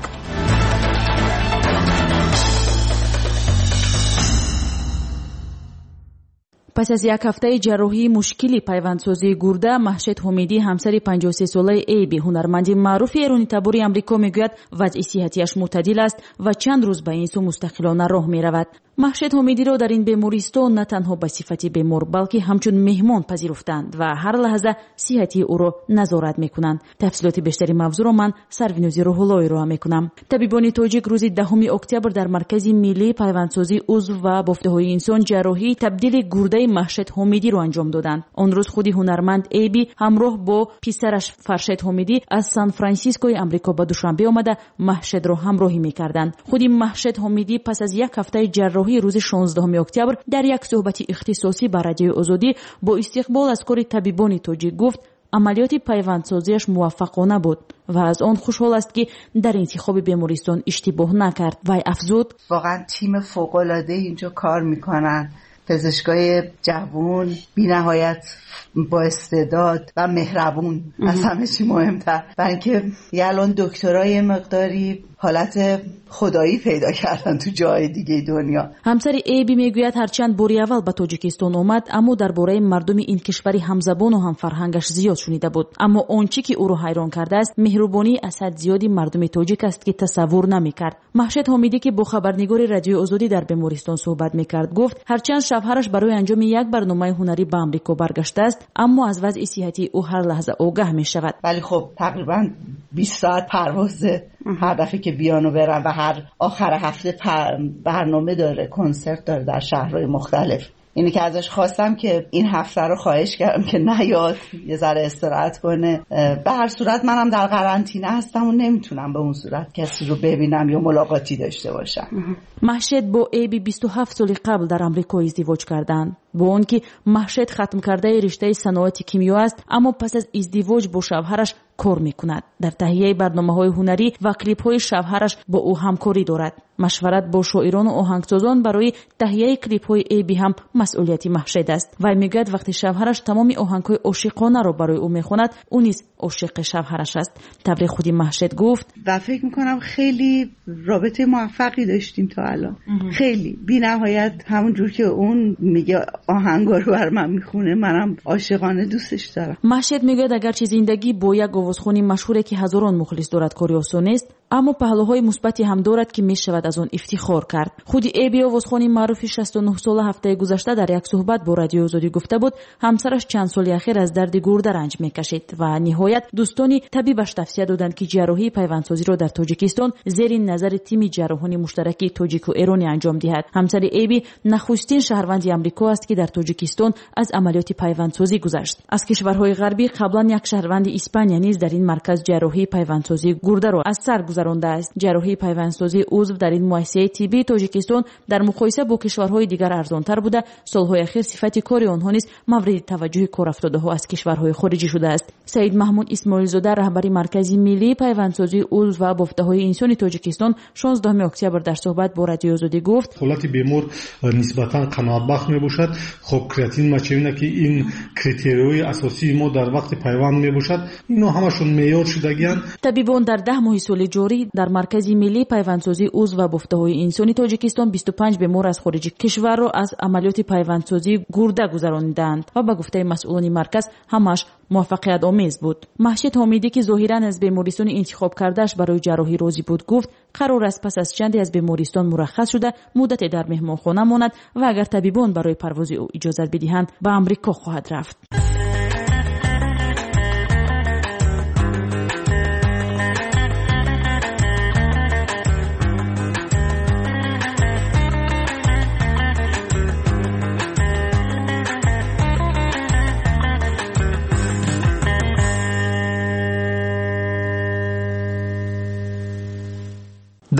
پس از یک هفته جراحی مشکلی پیوندسازی گرده، مهشید حمیدی همسر 53 ساله ایبی هنرمندی معروف ایرانی تباری آمریکا میگوید وضع صحتیش معتدل است و چند روز به این سو مستقلانه راه میرود. مهشید حمیدی را در این بیمارستان نه تنها به صفت بیمار بلکه همچون مهمان پذیرفتند و هر لحظه صحتی او را نظارت میکنند. تفصیلات بیشتری موضوع را من سروینوزی روح‌اللهی را میکنم. طبیبان تاجیک روز 10 اکتبر در مرکز ملی پیوندسازی عضو و بافته‌های انسان جراحی تبدیل گرده مهشید حمیدی را انجام دادند. آن روز خودی هنرمند ایبی همراه با پسرش فرشید حمیدی از سان فرانسیسکوی آمریکا به دوشنبه آمده مهشید را همراهی میکردند. خودی مهشید حمیدی پس از یک هفته جراحی روز 16 اکتبر در یک صحبت اختصاصی با رادیوی آزادی با استقبال از کار طبیبان تاجیک گفت عملیات پیوندسازیش موفقانه بود و از آن خوشحال است که در انتخاب بیمارستان اشتباه نکرد. و افزود واقعا تیم فوق‌العاده اینجا کار میکنن، پزشکای جوان بی نهایت با استعداد و مهربون، از همه چی مهمتر، برای اینکه الان دکترای مقداری حالت خدایی پیدا کردن تو جای دیگه دنیا. همسر ایبی میگوید هرچند باری اول به تاجیکستان آمد اما درباره مردم این کشوری همزبان و هم فرهنگش زیاد شنیده بود، اما آنچه که او را حیران کرده است مهربانی اسد زیادی مردم تاجیک است که تصور نمیکرد. مهشید حمیدی که با خبرنگار رادیو آزادی در بیمارستان صحبت میکرد گفت هرچند شوهرش برای انجام یک برنامه هنری به آمریکا برگشته است اما از وضع صحتی او هر لحظه آگاه میشود. ولی خب تقریبا 20 ساعت پرواز هر دفعه که بیان و برن و هر آخر هفته برنامه داره، کنسرت داره در شهرهای مختلف. اینی که ازش خواستم که این هفته رو خواهش کردم که نیاد یه ذره استراحت کنه. به هر صورت منم در قرنطینه هستم و نمیتونم به اون صورت کسی رو ببینم یا ملاقاتی داشته باشم. مهشید با ایبی 27 سال قبل در آمریکا ازدواج کردند. با اون که مهشید ختم کرده رشته صنایع کیمیا است اما پس از ازدواج با شوهرش کار میکند. در تهیه برنامه‌های هنری و کلیپ‌های شوهرش با او همکاری دارد. مشورت با شاعران و آهنگسازان برای تهیه کلیپ‌های ایبی هم مسئولیت مهشید است. و میگوید وقتی شوهرش تمام آهنگ‌های عاشقانه را برای او میخواند او نیز عاشق شوهرش است. تبریک خودی مهشید گفت و فکر میکنم خیلی رابطه موفقی داشتیم تا الان. خیلی بی‌نهایت همون جور که اون میگه آهنگا رو بر من میخونه منم عاشقانه دوستش دارم. مهشید میگوید اگرچه زندگی با یک آوازخوانی مشهوره که هزاران مخلص دارد کاری آسان است اما پهلوهای مثبتی هم دارد که میشود از آن افتخار کرد. خودی ایبی آوازخوانی معروف 69 ساله هفته گذشته در یک صحبت با رادیو آزادی گفته بود همسرش چند سال اخیر از درد گرده رنج میکشید و نهایت دوستانی طبیبش توصیه دادند که جراحی پیوندسازی را در تاجیکستان زیر نظر تیم جراحانی مشترک تاجیک و ایرانی انجام دهد. همسر ایبی نخستین شهروند آمریکا است که در تاجیکستان از عملیات پیوندسازی گذشت. از کشورهای غربی قبلا یک شهروند اسپانیا نیز در این مرکز جراحی پیوندسازی گرده را از سر گذرانده است. جراحی پیوندسازی عضو در این مؤسسه طبی تاجیکستان در مقایسه با کشورهای دیگر ارزانتر بوده. سالهای اخیر صفت کار آنها نیز مورد توجه کارافتاده‌ها از کشورهای خارجی شده است. سید محمود اسماعیل زاده رهبر مرکز ملی پیوندسازی عضو و بافته‌های انسانی تاجیکستان 16 اکتبر در صحبت با رادیو آزادی گفت حالت بیمار نسبتاً قناعتبخش میباشد. خب کراتین مچینه که این کریتریوی اساسی ما در وقت پیوند میباشد اینا همشون معیار شدگیان. طبیبان در 10 ماه سال جاری در مرکز ملی پیوندسازی عضو و بافته‌های انسانی تاجیکستان 25 بیمار از خارج کشور را از عملیات پیوندسازی گرده گذراندند و به گفته مسئولان مرکز همش موفقیت آمیز بود. مهشید حمیدی که ظاهراً از بیمارستان انتخاب کردهش برای جراحی راضی بود گفت قرار است پس از چندی از بیمارستان مرخص شده مدت در مهمانخانه ماند و اگر طبیبان برای پرواز او اجازه بدهند به آمریکا خواهد رفت.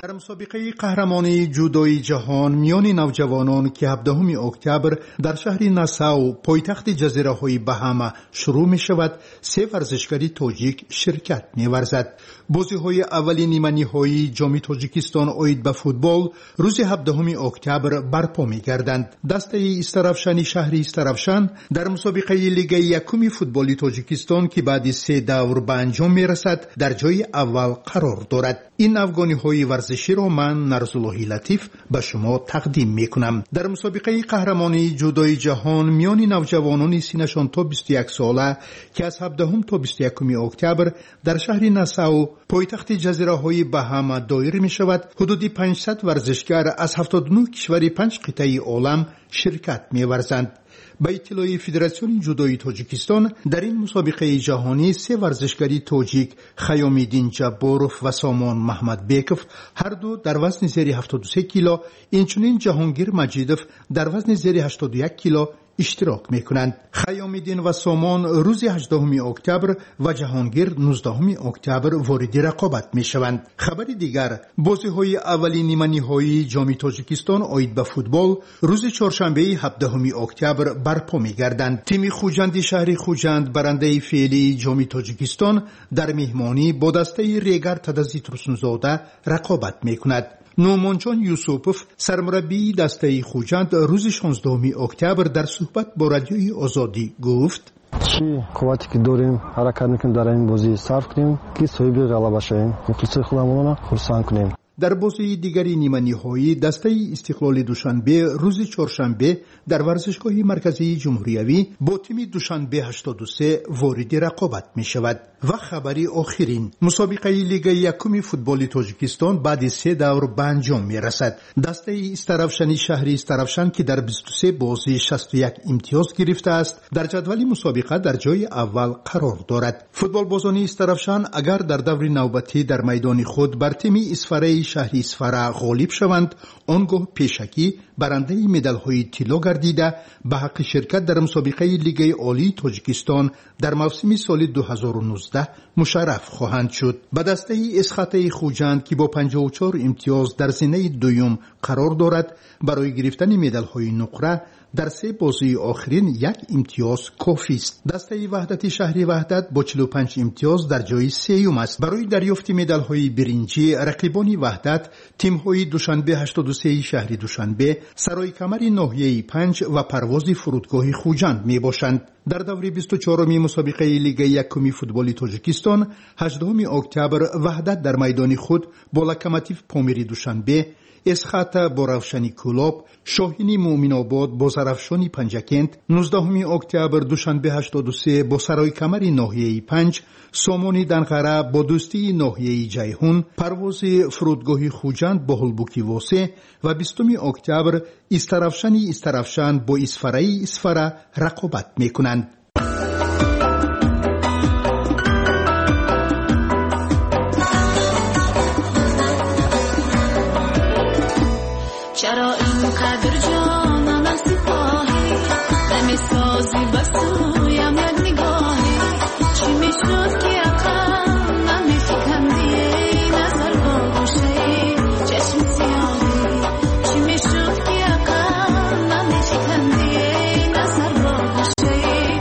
در مسابقه قهرمانی جودوی جهان میان نوجوانان که 17 اکتبر در شهر ناساو پایتخت جزیره های بهاما شروع می شود، 3 ورزشکاری تاجیک شرکت می ورزد. بازی های اولی نیمه نهایی جام تاجیکستان اوید به فوتبال روز 17 اکتبر برپا می گردند. دسته استرافشانی شهر استرافشان در مسابقه لیگ یکم فوتبالی تاجیکستان که بعد 3 دور به انجام می رسد در جای اول قرار دارد. این افغانی های ورزشی را من نرزاللهی لطیف به شما تقدیم می کنم. در مسابقه قهرمانی جودوی جهان میان نوجوانان سنشان تا 21 ساله که از 17 تا 21 اکتبر در شهر ناساو پایتخت جزیره های بهاما دایر می شود، حدود 500 ورزشکار از 79 کشور 5 قطعه عالم شرکت می ورزند. با اطلاع فدراسیون جودوی تاجیکستان در این مسابقه جهانی 3 ورزشکاری تاجیک خیام‌الدین جباروف و سامان محمد بیکوف هر دو در وزن زیر 73 کیلو، اینچنین جهانگیر مجیدوف در وزن زیر 81 کیلو اشتراک میکنند. خیام‌الدین و سامان روز 18 اکتبر و جهانگیر 19 اکتبر وارد رقابت میشوند. خبر دیگر، بازی‌های اولی نیمه نهایی جام تاجیکستان اوید به فوتبال روز چهارشنبه 17 اکتبر برپا میگردند. تیم خوجند شهر خوجند برنده فعلی جام تاجیکستان در مهمانی با دسته ریگر تدزی ترسنزاده رقابت میکند. نومانجان یوسوپوف سرمربی دسته خوجند روز 16 اکتبر در صحبت با رادیوی آزادی گفت: چی قوتی که داریم حرکت میکنیم در این بازی صرف کنیم که صاحب غلبه شویم، مخلص خودمون خرسند کنیم. در بازی دیگری نیمه نهایی دسته استقلال دوشنبه روز چهارشنبه در ورزشگاه مرکزی جمهوریوی با تیم دوشنبه 83 وارد رقابت می شود. و خبری آخرین، مسابقه لیگ یکم فوتبالی تاجیکستان بعد 3 دور به انجام می رسد. دسته استرافشانی شهر استرافشان که در 23 بازی 61 امتیاز گرفته است در جدول مسابقه در جای اول قرار دارد. فوتبال بازان استرافشان اگر در دور نوبتی در میدان خود بر تیم اسفره شهر اسفره غالب شوند، آنگاه پیشکی برنده مدال های طلا گردیده به حق شرکت در مسابقه لیگ عالی تاجیکستان در موسم سال 2019 مشرف خواهند شد. به دسته اسخط خوجند که با 54 امتیاز در زینه دوم قرار دارد، برای گرفتن مدال های نقره در 3 بازی آخرین 1 امتیاز کافی است. دسته وحدت شهری وحدت با 45 امتیاز در جای 3 است. برای دریافت مدال های برنجی رقیبان وحدت تیم های دوشنبه 83 شهری دوشنبه، سرای کمر ناحیه 5 و پرواز فرودگاه خوجند می باشند. در دور 24 مسابقه لیگ یکم فوتبالی تاجیکستان 18 اکتبر وحدت در میدان خود با لوکوموتیو پامیری دوشنبه، اسخط با روشنی کلاب، شاهینی مومن آباد با زرافشانی پنجکند، 19 اکتبر دوشنبه 83 با سرای کمر ناحیه 5، سامانی دنغره با دوستی ناحیه جیهون، پرواز فرودگاه خوجند با هلبوکی واسه و 20 اکتبر استرافشان با اسفره رقابت میکنند. چرا اینقدر جانم سپاهی غم سازی بسویم یک نگاهی چی میشد که عقل نمیفکندی نظر با گوشه چشم سیاهی چی میشد که عقل نمیفکندی نظر با گوشه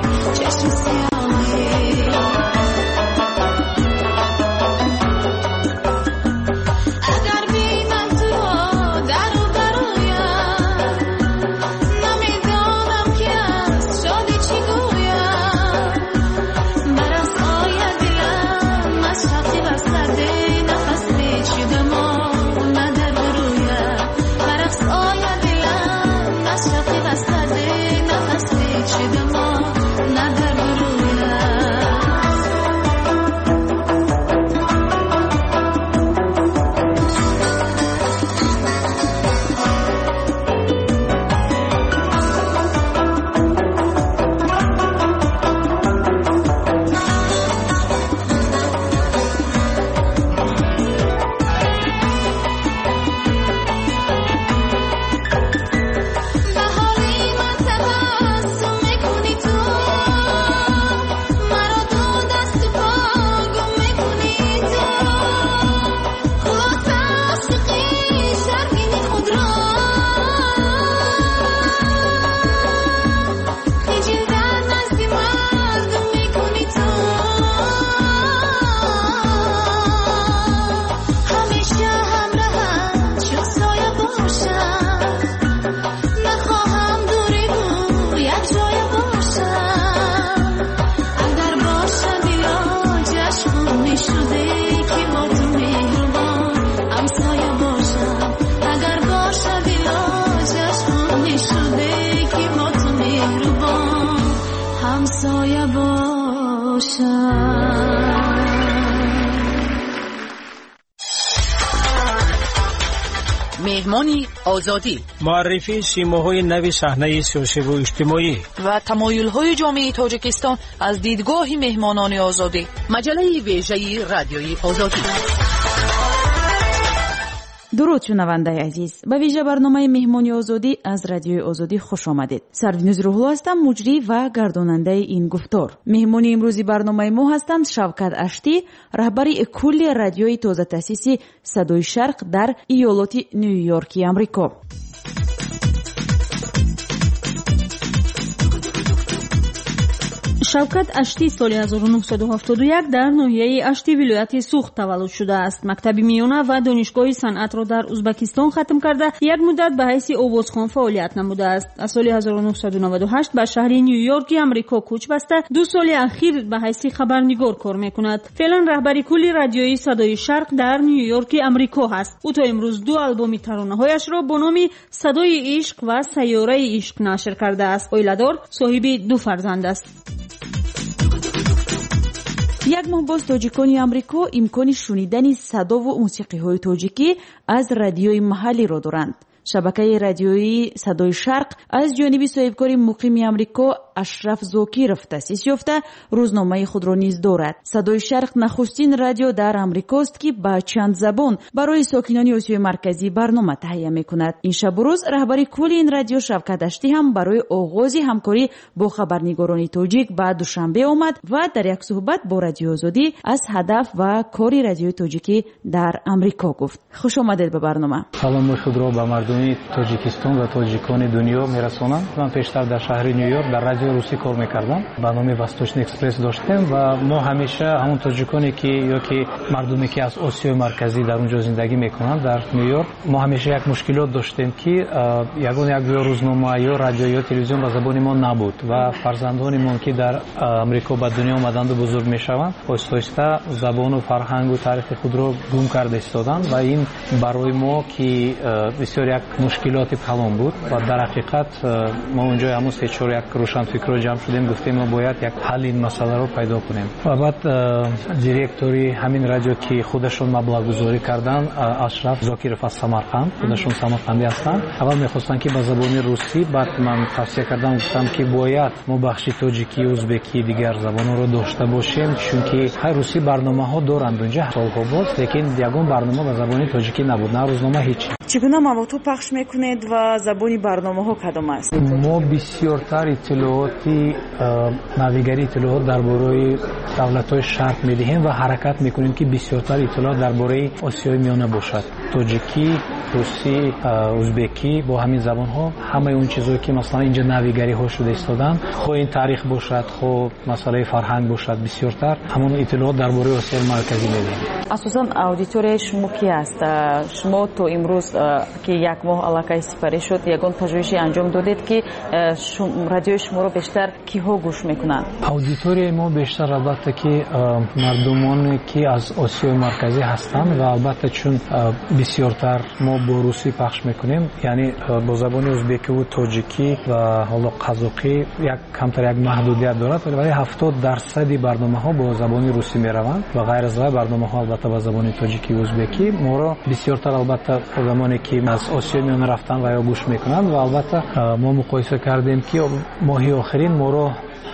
مهمانی آزادی، معرفی سیماهای نو صحنه سیاسی و اجتماعی و تمایل‌های جامعه تاجیکستان از دیدگاه مهمانان آزادی. مجله ویژه رادیوی آزادی. درود شنونده عزیز، به ویژه برنامه مهمانی آزادی از رادیوی آزادی خوش آمدید. سروینوز روحلو هستم، مجری و گرداننده این گفتار. مهمانی امروزی برنامه ما هستند شوکت اشتی، رهبری کل رادیوی تازه تأسیس صدای شرق در ایالات نیویورکی آمریکا. шавкат ашти соли 1971 дар ноҳияи ашти вилояти суғд таваллуд шудааст. мактаби миёна ва донишгоҳи санъатро дар узбекистон хатм карда як муддат ба ҳайси овозхон фаъолият намудааст. аз соли 1998 ба шаҳри нью-йорки амрико кӯч баста 2 соли ахир ба ҳайси хабарнигор кор мекунад. феълан раҳбари кулли радиои садои шарқ дар нью-йорки амрико ҳаст. ӯ то имрӯз 2 албоми таронаҳояшро бо номи садои ишқ ва сайёраи ишқ нашр кардааст. оиладор, соҳиби 2 фарзанд аст. як моҳ боз тоҷикони амрико имкони шунидани садову мусиқиҳои тоҷикӣ аз радиои маҳаллиро доранд. шабакаи радиои садои шарқ аз ҷониби соҳибкори муқими амрико ашраф зокиров таъсис ёфта рӯзномаи худро низ дорад. садои шарқ нахустин радио дар амрикост ки ба чанд забон барои сокинони осиёи марказӣ барнома таҳия мекунад. ин шабу рӯз раҳбари кулли ин радио шавкат ашти ҳам барои оғози ҳамкорӣ бо хабарнигорони тоҷик ба душанбе омад ва дар як суҳбат бо радиои озодӣ аз ҳадаф ва кори радиои тоҷикӣ дар амрико гуфт. хуш омадед ба барнома. саломи худро ба мардуми тоҷикистон ва тоҷикони дунё мерасонам. ман пештар дар шаҳри нью-йорк дар радиои русӣ кор мекардам. барномаи восточный экспресс доштем ва мо ҳамеша ҳамон тоҷиконе ки ёки мардуме ки аз осиёи марказӣ дар он ҷо зиндагӣ мекунанд дар нью-йорк, мо ҳамеша як мушкилот доштем ки ягон як рӯзнома ё радио ё телевизион ба забони мо набуд ва фарзандонемон ки дар амрико ба дунё омаданду бузург мешаванд, оҳиста-оҳиста забону фарҳангу таърихи худро гум карда истоданд ва ин барои мо ки бисёр як мушкилоти калон буд ва дар ҳақиқат мо онҷо ҳамун се-чор як рӯшанфикро ҷамъ шудем, гуфтем мо бояд як ҳалли ин масъаларо пайдо кунем. ва баъд директори ҳамин радио ки худашон маблағгузорӣ карданд, ашраф зокиров аз самарқанд, худашон самарқандӣ ҳастанд, аввал мехостанд ки ба забони русӣ, баъд ман тавсия кардам, гуфтам ки бояд мо бахши тоҷикӣ, ӯзбекӣ, дигар забонҳоро дошта бошем, чунки ҳар русӣ барномаҳо доранд онҷа солҳо боз, лекин ягон барнома ба забони тоҷикӣ набуд, на рӯзнома ҳеҷ. чӣ гуна маводҳо пахш мекунед ва забони барномаҳо кадом аст? мо бисёртар иттилооти навигари иттилоот дар бораи давлатҳои шарқ медиҳем ва ҳаракат мекунем ки бисёртар иттилоот дар бораи осиёи миёна бошад. тоҷикӣ, русӣ, ӯзбекӣ, бо ҳамин забонҳо ҳамаи он чизое ки масалан инҷа навигариҳо шуда истоданд, хоҳ ин таърих бошад, хоҳ масъалаи фарҳанг бошад, бисёртар ҳамон иттилоот дар бораи осиёи марказӣ медиҳем. асосан аудиторияи шумо ки аст? шумо то имрӯз ки як моҳ аллакай сипарӣ шуд, ягон пажӯҳиши анҷом додед ки радиои шуморо бештар киҳо гӯш мекунанд? аудиторияи мо бештар албатта ки мардумоне ки аз осиёи марказӣ ҳастанд ва албатта чун бисёртар мо бо русӣ пахш мекунем, яъне бо забони ӯзбекиву тоҷикӣ ва ҳоло қазоқӣ як камтар як маҳдудият дорад, вале 70% барномаҳо бо забони русӣ мераванд ва ғайр аз барномаҳо албатта ба забони тоҷикӣ ва ӯзбекӣ. моро бисёртар албатта одамоне ки аз осиёи миёна рафтан ва ё гӯш мекунанд ва албатта мо муқоиса кардем ки моҳи охирин моро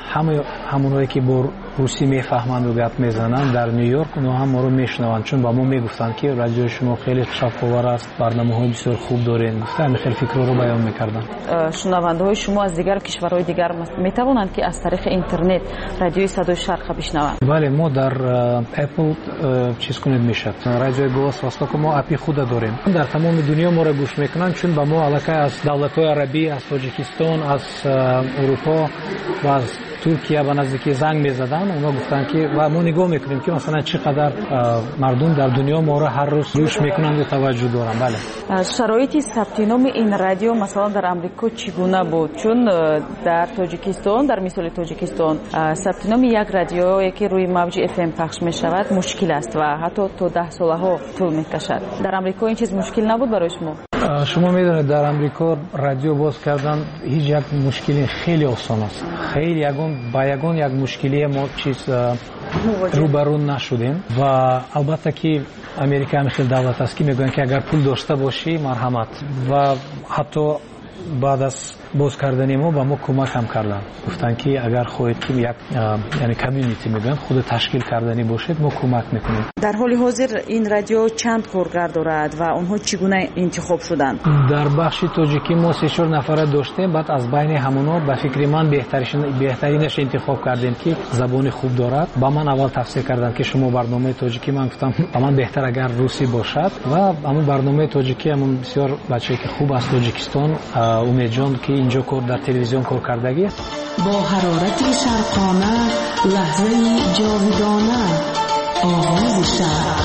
ҳамонҳое ки бо русӣ мефаҳманду гап мезананд дар нью-йорк, оно ҳам моро мешунаванд, чун ба мо мегуфтанд ки радиои шумо хеле шавқовар аст, барномаҳои бисёр хуб дорем, ҳамин хел фикрҳоро баён мекарданд. шунавандаҳои шумо аз дигар кишварҳои дигар метавонанд ки аз тариқи интернет радиои садои шарқро бишнаванд? бале, мо дар Apple чиз кунед мешад, радиои голос востока мо апи худа дорем, дар тамоми дунё моро гӯш мекунанд, чун ба мо аллакай аз давлатҳои арабӣ, аз Тоҷикистон, аз Урупо ва аз Туркия ба наздикӣ занг мезаданд. اونا گفتن که و ما نگاه میکنیم که مثلا چقدر مردم در دنیا ما رو هر روز روش میکنند و توجه دارن. بله. شرایط ثبت نام این رادیو مثلا در آمریکا چگونه بود؟ چون در تاجیکستان، در مثال تاجیکستان ثبت نام یک رادیویی که روی موج FM پخش میشود مشکل است و حتی تا 10 سالها طول میکشد. در آمریکا این چیز مشکل نبود برای شما؟ شما میدونید در آمریکا رادیو باز کردن هیچ یک مشکلی خیلی آسان است. خیلی یک مشکلی ما چیز рӯбарӯ нашудем ва албатта ки америка ҳам хел давлат аст ки мегӯянд ки агар пул дошта бошӣ марҳамат ва ҳатто баъд аз боз кардани мо ба мо кӯмак ҳам кардан гуфтанд ки агар хоҳед ки як яъне комьюнити мегӯянд худ ташкил кардани бошед мо кӯмак мекунем. дар ҳоли ҳозир ин радио чанд коргар дорад ва онҳо чӣ гуна интихоб шуданд? дар бахши тоҷикӣ мо 3-4 нафара доштем, баъд аз байни ҳамонҳо ба фикри ман беҳтаринаш интихоб кардем ки забони хуб дорад. ба ман аввал тавсия карданд ки шумо барномаи тоҷикӣ, ман гуфтам ба ман беҳтар агар русӣ бошад ва ҳамон барномаи тоҷикӣ ҳамон бисёр бачае ки хуб аз Тоҷикистон, умедҷон ки инҷо кор дар телевизион кор кардагӣ. бо ҳарорати шарқона лаҳзаи ҷовидона оғози шарқ.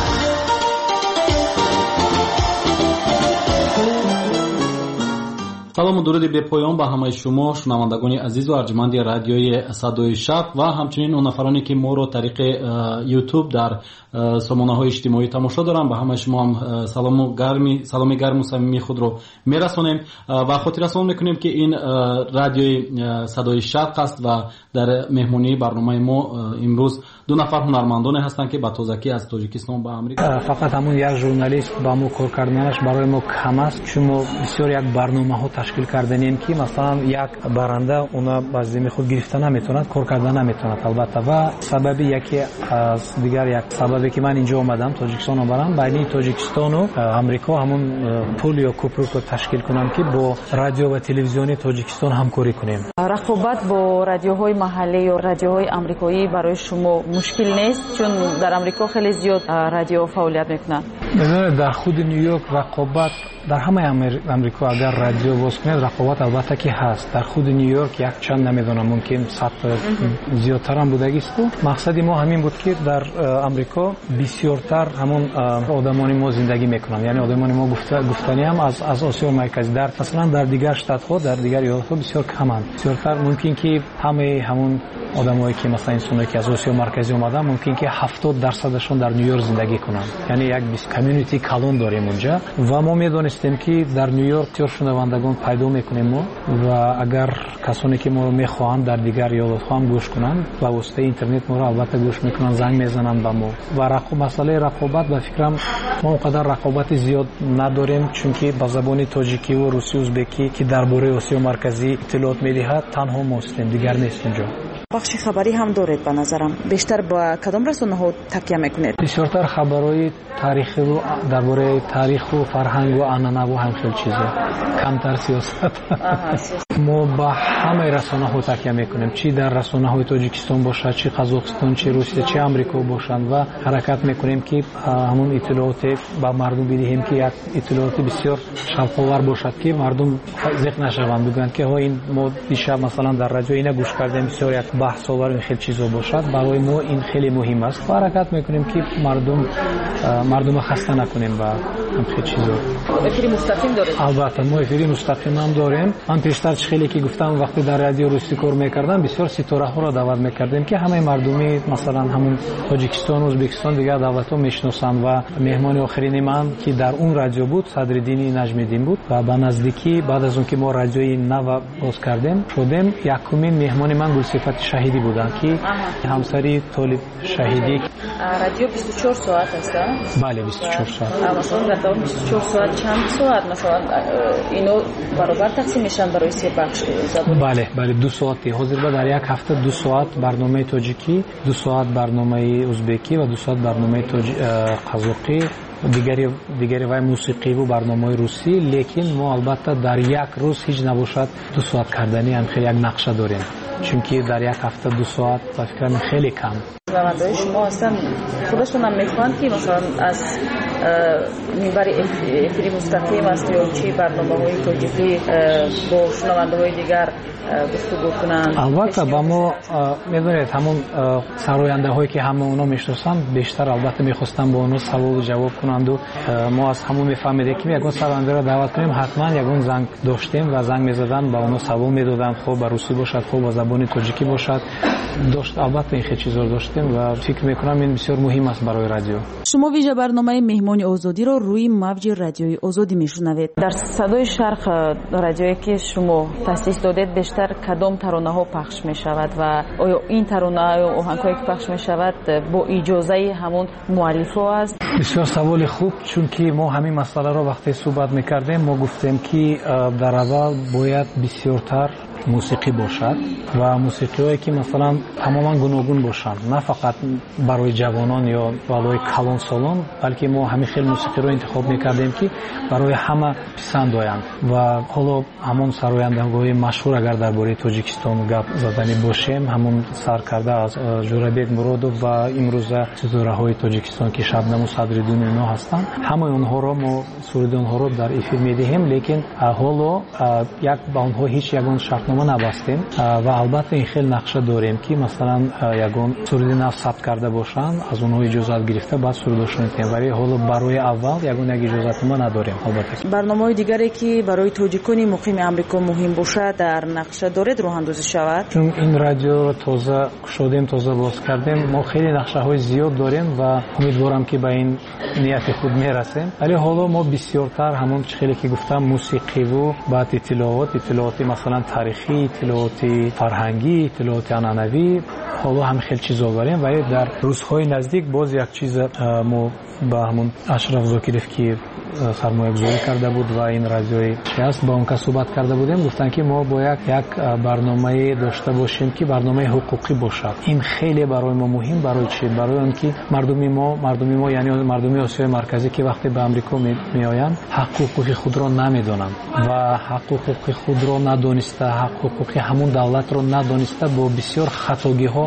салому дуруди бепоён ба ҳамаи шумо шунавандагони азизу арҷуманди радиои Садои Шарқ ва ҳамчунин он нафароне ки моро тариқи YouTube дар сомонаҳои иҷтимоӣ тамошо доранд, ба ҳамаи шумо ҳам саломи гарму самимии худро мерасонем ва хотиррасон мекунем ки ин радиои Садои Шарқ аст ва дар меҳмонии барномаи мо имрӯз ду нафар ҳунармандоне ҳастанд ки ба тозакӣ аз Тоҷикистон ба Амрика. фақат ҳамун як журналист ба мо кор карданаш барои мо кам аст, чун мо бисёр як барномаҳо ташкил карданем ки масалан як баранда уна ба зимми худ гирифта наметавонад, кор карда наметавонад албатта. ва сабаби яке аз дигар як сабабе ки ман инҷо омадам Тоҷикистон омадам, байни Тоҷикистону Амрико ҳамун пул ё кӯпрукро ташкил кунам ки бо радио ва телевизиони Тоҷикистон ҳамкорӣ кунем. рақобат бо радиоҳои маҳаллӣ ё радиоҳои амрикоӣ барои шумо мушкил нест, чун дар амрико хеле зиёд радио фаъолият мекунад? бинонед дар худи Нью-Йорк рақобат дар ҳамаи амрико агар радио боз кунед рақобат албатта ки ҳаст. дар худи Нью-Йорк як чанд намедонам, мумкин 100 зиёдтарам будагисту. мақсади мо ҳамин буд ки дар амрико бисёртар ҳамон одамони мо зиндагӣ мекунанд, яъне одамони мо гуфтаниам аз Осиё марказӣ, дар масалан дар дигар штатҳо, дар дигар иёлотҳо бисёр каманд. бисёртар мумкин ки ҳамаи ҳамон одамое ки масалан инсоне ки аз Осиё марказӣ омаданд мумкин ки 70% дар Нью-Йорк зиндагӣ кунанд, яъне як комьюнити калон дорем онҷа ва мо медонистем ки дар Нью-Йорк бисёр шунавандагон пайдо мекунем мо ва агар касоне ки моро мехоҳанд дар дигар иёлотҳо ҳам гӯш кунанд ба воситаи интернет моро албатта гӯш мекунанд, занг мезананд ба мо. ва масъалаи рақобат ба фикрам мо он қадар рақобати зиёд надорем, чунки ба забони тоҷикиву русӣ узбекӣ ки дар бораи Осиё марказӣ иттилоот медиҳад танҳо мостем, дигар нест онҷо. бахши хабарӣ ҳам доред ба назарам. бештар ба кадом расонаҳо такя мекунед? бисёртар хабарҳои таърихиву дар бораи таъриху фарҳангу анъанаву ҳамчун чизо, камтар сиёсат. мо ба ҳамаи расонаҳо такя мекунем, чӣ дар расонаҳои Тоҷикистон бошад, чӣ Қазоқистон, чӣ Русия, чӣ Амрико бошанд ва ҳаракат мекунем ки ҳамон иттилооте ба мардум бидиҳем ки як иттилооти бисёр шавқовар бошад ки мардум зиқ нашаванд, бигӯянд ки ин мо дишаб масалан дар радио ина гӯш кардем, бисёр як баҳсовар ин хел чизо бошад. барои мо ин хеле муҳим аст ва ҳаракат мекунем ки мардума хаста накунем ба ҳамхел чизо. эфири мустақим доред? албатта мо эфири мустақим ҳам дорем. ман пештар чӣ хеле ки гуфтам, вақте дар радио русӣ кор мекардам бисёр ситораҳоро даъват мекардем ки ҳамаи мардуми масалан ҳамон Тоҷикистон, Ӯзбекистон, дигар давлатҳо мешиносанд ва меҳмони охирини ман ки дар он радио буд Садриддини Наҷмиддин буд ва ба наздикӣ баъд аз он ки мо радиои нав боз кардем шудем, якумин меҳмони ман Гулсифати Шаҳидӣ буданд ки ҳамсари Толиб Шаҳидӣ. радио 24 соат аст? бале 24 соат. масалан дар давоми 24 соат чанд соат масалан ино баробар тақсим мешаванд барои се бахш забон? бале 2 соати. ҳозир дар як ҳафта 2 соат барномаи тоҷикӣ, 2 соат барномаи ӯзбекӣ ва 2 соат барномаи қазоқӣ, дигари вай мусиқиву барномаи русӣ. лекин мо албатта дар як рӯз ҳеҷ набошад 2 соат кардани ҳамхел як нақша дорем, чунки дар як ҳафта 2 соат ба фикрам хеле кам. шунавандаҳои шумо ҳастанд худашон ҳам мехоҳанд ки масалан аз минбари эфири мустақим аст ё чӣ барномаҳои тоҷикӣ бо шунавандаҳои дигар гуфтугӯ кунанд? албатта ба мо медонед ҳамон сарояндаҳое ки ҳама оно мешиносанд бештар албатта мехостанд бо оно саволу ҷавоб кунанду мо аз ҳамон мефаҳмедем ки ягон сарояндаро даъват кунем ҳатман ягон занг доштем ва занг мезаданд ба оно савол медоданд, хоб ба русӣ бошад, хоб ба забони тоҷикӣ бошад داشت. البته این خیلی چیزا داشتیم و فکر میکنم این بسیار مهم است برای رادیو. شما ویژه برنامه مهمان آزادی رو روی موج رادیوی آزادی میشنوید. در صدای شرق رادیویی که شما تاسیس دادید بیشتر کدام ترانه ها پخش می شود و آیا این ترانه یا آهنگ هایی که پخش می شود با اجازه همون مؤلف ها است؟ بسیار سوال خوب، چون که ما همین مسئله رو وقتی صحبت میکردیم ما گفتیم که در اول باید بسیارتر موسیقی باشد و موسیقی هایی که مثلا تماما گوناگون باشند، نه فقط برای جوانان یا برای کلان سالان، بلکه ما همین خیلی موسیقی رو انتخاب میکردیم که برای همه پسند آیند. و حالا همون سرایندگان مشهور اگر درباره تاجیکستان گپ زدنی باشیم، همون سرکرده از جورابک مرودوف و امروز ستاره های تاجیکستان که شبنم و صدرالدین اینا هستند، همه اونها رو ما سرود اونها رو در افیر میدهیم، لیکن حالا یک با اونها هیچ یگان شرطنامه نبستیم و البته این خیلی نقشه داریم که مثلا یگان سرود نو ثبت کرده باشند، از اونها اجازه گرفته بعد سرودشون میتیم، ولی حالا برای اول یگان یک اجازه ما نداریم. البته برنامه‌های دیگری که برای توجیکانی مقیم آمریکا مهم باشه در نقشه دارید راه اندازی شود؟ چون این رادیو تازه شدیم، تازه باز کردیم، ما خیلی نقشه‌های زیاد داریم و امیدوارم که به این نیت خود میرسیم. ولی حالا ما بسیارتر همون خیلی که گفتم موسیقی و بعد اطلاعات مثلا تاریخی، اطلاعات فرهنگی، اطلاعات عنعنوی، حالا هم خیلی چیزا داریم. ولی در روزهای نزدیک باز یک چیز ما با همون اشرف زاکیروف که سرمایه گذاری کرده بود و این رادیوی شست با اون که صحبت کرده بودیم، گفتن که ما باید یک برنامه داشته باشیم که برنامه حقوقی باشد. این خیلی برای ما مهم. برای چی؟ برای اینکه مردم ما یعنی مردم آسیای مرکزی که وقتی به آمریکا میآیند حقوق خود را نمیدونند و حقوق خود را ندانسته، حقوق همون دولت را ندانسته با بسیار خطاگی ها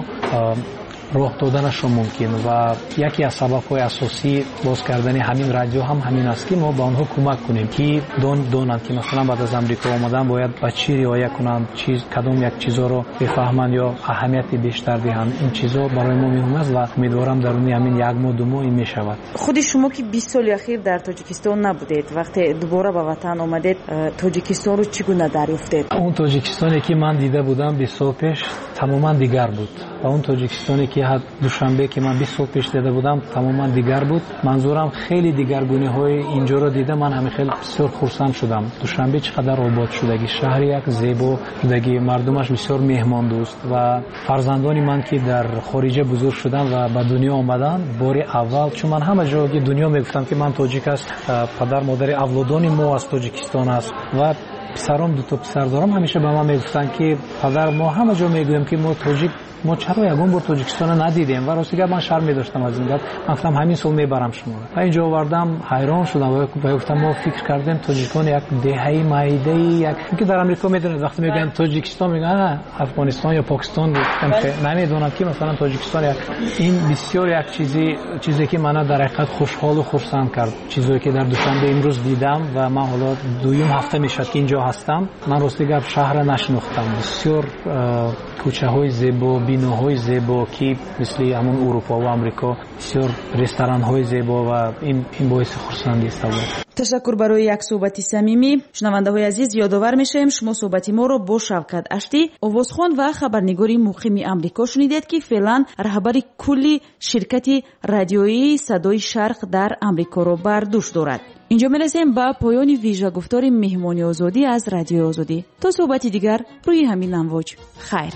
راه دادنشون ممکن و یکی از سبب‌های اساسی باز کردن همین رادیو هم همین است که ما به آنها کمک کنیم که دونند که مثلا بعد از آمریکا آمدن باید با چی رعایت کنند، کدام یک چیزا رو بفهمند یا اهمیت بیشتر دهند. این چیزا برای ما مهم است و امیدوارم درون همین یک ماه دو ماه این میشود. خود شما که 20 سال اخیر در تاجیکستان نبودید، وقتی دوباره به وطن آمدید تاجیکستان رو چگونه دریافتید؟ اون تاجیکستانی که من دیده بودم 20 سال پیش تماما دیگر بود و اون تاجیکستانی که دوشنبه که من 20 سال پیش دیده بودم تماما دیگر بود. منظورم خیلی دیگرگونی‌های اینجا رو دیدم، من همین خیلی بسیار خرسند شدم. دوشنبه چقدر آباد شدگی، شهر یک زیبا شدگی، مردمش بسیار مهمان دوست و فرزندانی من که در خارج بزرگ شدن و به دنیا آمدن بار اول، چون من همه جای دنیا میگفتم که من تاجیک است، پدر مادر اولادان ما از تاجیکستان است و پسرام دو تا پسر دارم، همیشه به من میگفتن که پدر ما همه جا میگویم که ما تاجیک، ما چرا یگان بار تاجیکستان ندیدیم و راستی من شرم می‌داشتم از این گپ. من گفتم همین سال میبرم شما و اینجا آوردم. حیران شدم و گفتم ما فکر کردیم تاجیکستان یک دهه مایده یک که در آمریکا میدونید وقتی میگن تاجیکستان میگن افغانستان یا پاکستان، نمیدونم که مثلا تاجیکستان این بسیار یک چیزی که منو در حقیقت خوشحال و خرسند کرد. چیزی که در دوشنبه امروز دیدم و من حالا دویم هفته میشد که اینجا هستم، من راستی گپ شهر نشناختم. بسیار کوچه‌های زیبا، بیناهای زیبا که مثل همون اروپا و آمریکا، بسیار رستوران‌های زیبا و این باعث خرسندی است. تشکر برای یک صحبت صمیمی. شنونده‌های عزیز یادآور می‌شیم شما صحبت ما رو با شوکت اشتی، آوازخوان و خبرنگاری مقیم آمریکا شنیدید که فعلا رهبر کلی شرکت رادیویی صدای شرق در آمریکا رو بر دوش دارد. اینجا میرسیم به پایان ویژه گفتار مهمانی آزادی از رادیو آزادی. تا صحبتی دیگر روی همین امواج. خیر.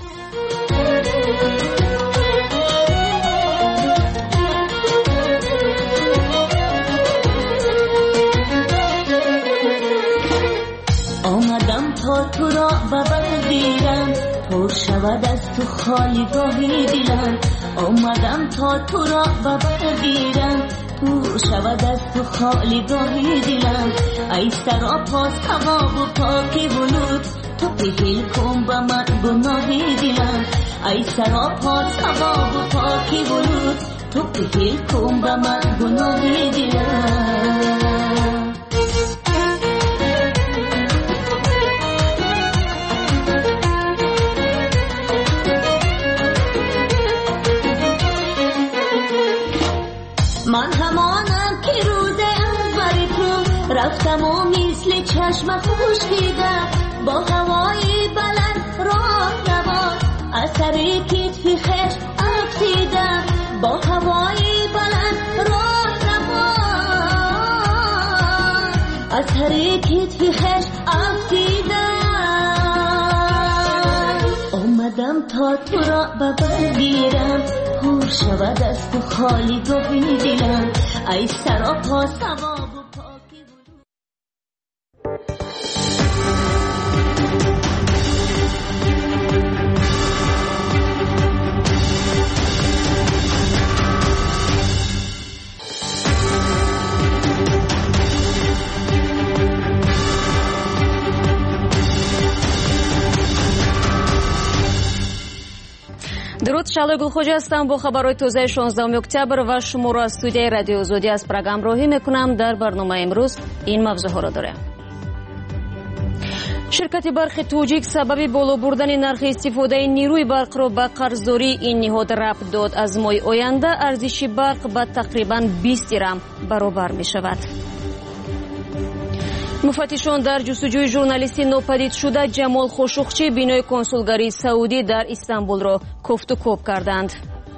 آمدم تا تو را ببرگیرم، پر شود از تو خالیگاهی دلم. آمدم تا تو را ببرگیرم، پر شود از تو خالیگاهی دلم. ای سراپاس هوا و پاکی ولود، تو بهیل کن با من گناهی دلم. ای سراپاس هوا و پاکی ولود، تو بهیل کن با من گناهی دلم. من همانم که روز اول تو رفتم و مثل چشم خشکیدم، با هوای بلند راه روان اثر کتفی خش افسیدم با هوای بلند راه روان اثر کتفی خش افسیدم اومدم تا تو را ببرگیرم پر شود از تو خالی گاهی دلم ای سراپا ثواب درود شالوی گلخوجی هستم با خبرهای تازه 16 اکتبر و شما را از استودیوی رادیو آزادی از پراگ همراهی میکنم. در برنامه امروز این موضوع را داریم. شرکت برق توجیک سبب بالا بردن نرخ استفاده نیروی برق را به قرضداری این نهاد ربط داد. از ماه آینده ارزش برق به تقریبا 20 درم برابر می شود. مفتشان در جستجوی ژورنالیستی ناپدید شده جمال خوشوخچی بینای کنسولگری سعودی در استانبول را کوفت و کوب کردند.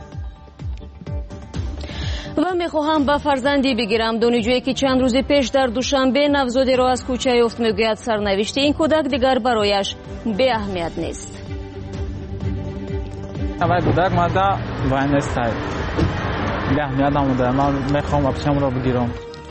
و میخواهم به فرزندی بگیرم. دانشجویی که چند روز پیش در دوشنبه نوزادی را از کوچه یافت میگوید سرنوشت این کودک دیگر برایش بی اهمیت نیست. اول کودک ماده باید نیست بی اهمیت نموده. من میخوام اپشم را بگیرم.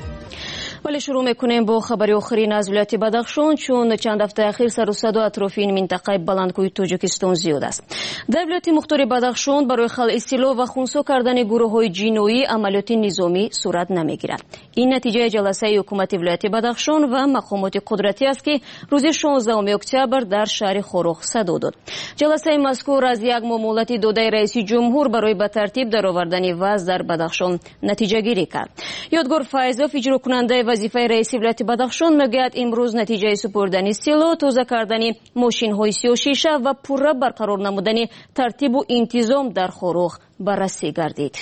ولی شروع میکنیم با خبری آخرین از ولایت بدخشان، چون چند هفته اخیر سر و صدا اطراف این منطقه بلندکوی تاجیکستان زیاد است. در ولایت مختار بدخشان برای خلع سلاح و خنثی کردن گروه‌های جنایی عملیات نظامی صورت نمیگیرد. این نتیجه جلسه حکومت ولایت بدخشان و مقامات قدرتی است که روز 16 اکتبر در شهر خوروغ صدا داد. جلسه مذکور از یک ماموریت داده رئیس جمهور برای به ترتیب درآوردن وضع در بدخشان نتیجه گیری کرد. یادگار فایزوف اجرا کننده وظیفه رئیس ولایت بدخشان میگوید امروز نتیجه سپردن سلاح، تازه کردن ماشین‌های سیاه‌شیشه و پوره برقرار نمودن ترتیب و انتظام در خوروغ بررسی گردید.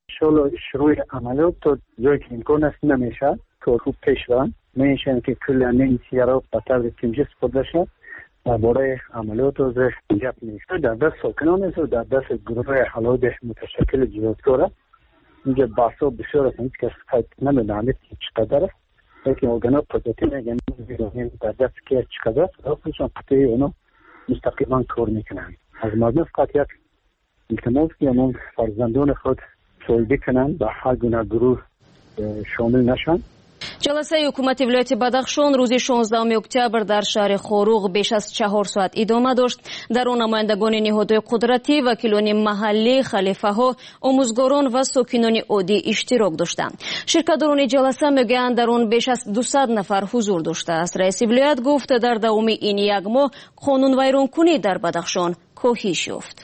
شروع عملیات تا جایی که امکان است نمیشه که خوب پیش برن میشه که کل این سیارات به طرز تیمجی سپرده شد. درباره عملیات از گپ نیست. در دست ساکنان است و در دست گروه حلاد متشکل جهادکار است. اینجا بحثا بسیار است که کس نمیداند چقدر است. لیکن ارگانات قدرتی میگن در دست که چقدر است و خودشان قطعی اونا مستقیما کار میکنن. از مردم فقط یک التماس که اون فرزندان خود سویدی کنن و هر گونه گروه شامل نشن. جلسه حکومت ولایت بدخشان روز 16 اکتبر در شهر خوروغ بیش از 4 ساعت ادامه داشت. در آن نمایندگان نهادهای قدرتی، وکیلان محلی، خلیفه ها، آموزگاران و ساکنان عادی اشتراک داشتند. شرکتداران جلسه میگویند در آن بیش از 200 نفر حضور داشته است. رئیس ولایت گفت در دوام این یک ماه قانون ویرانکنی در بدخشان کاهش یافت.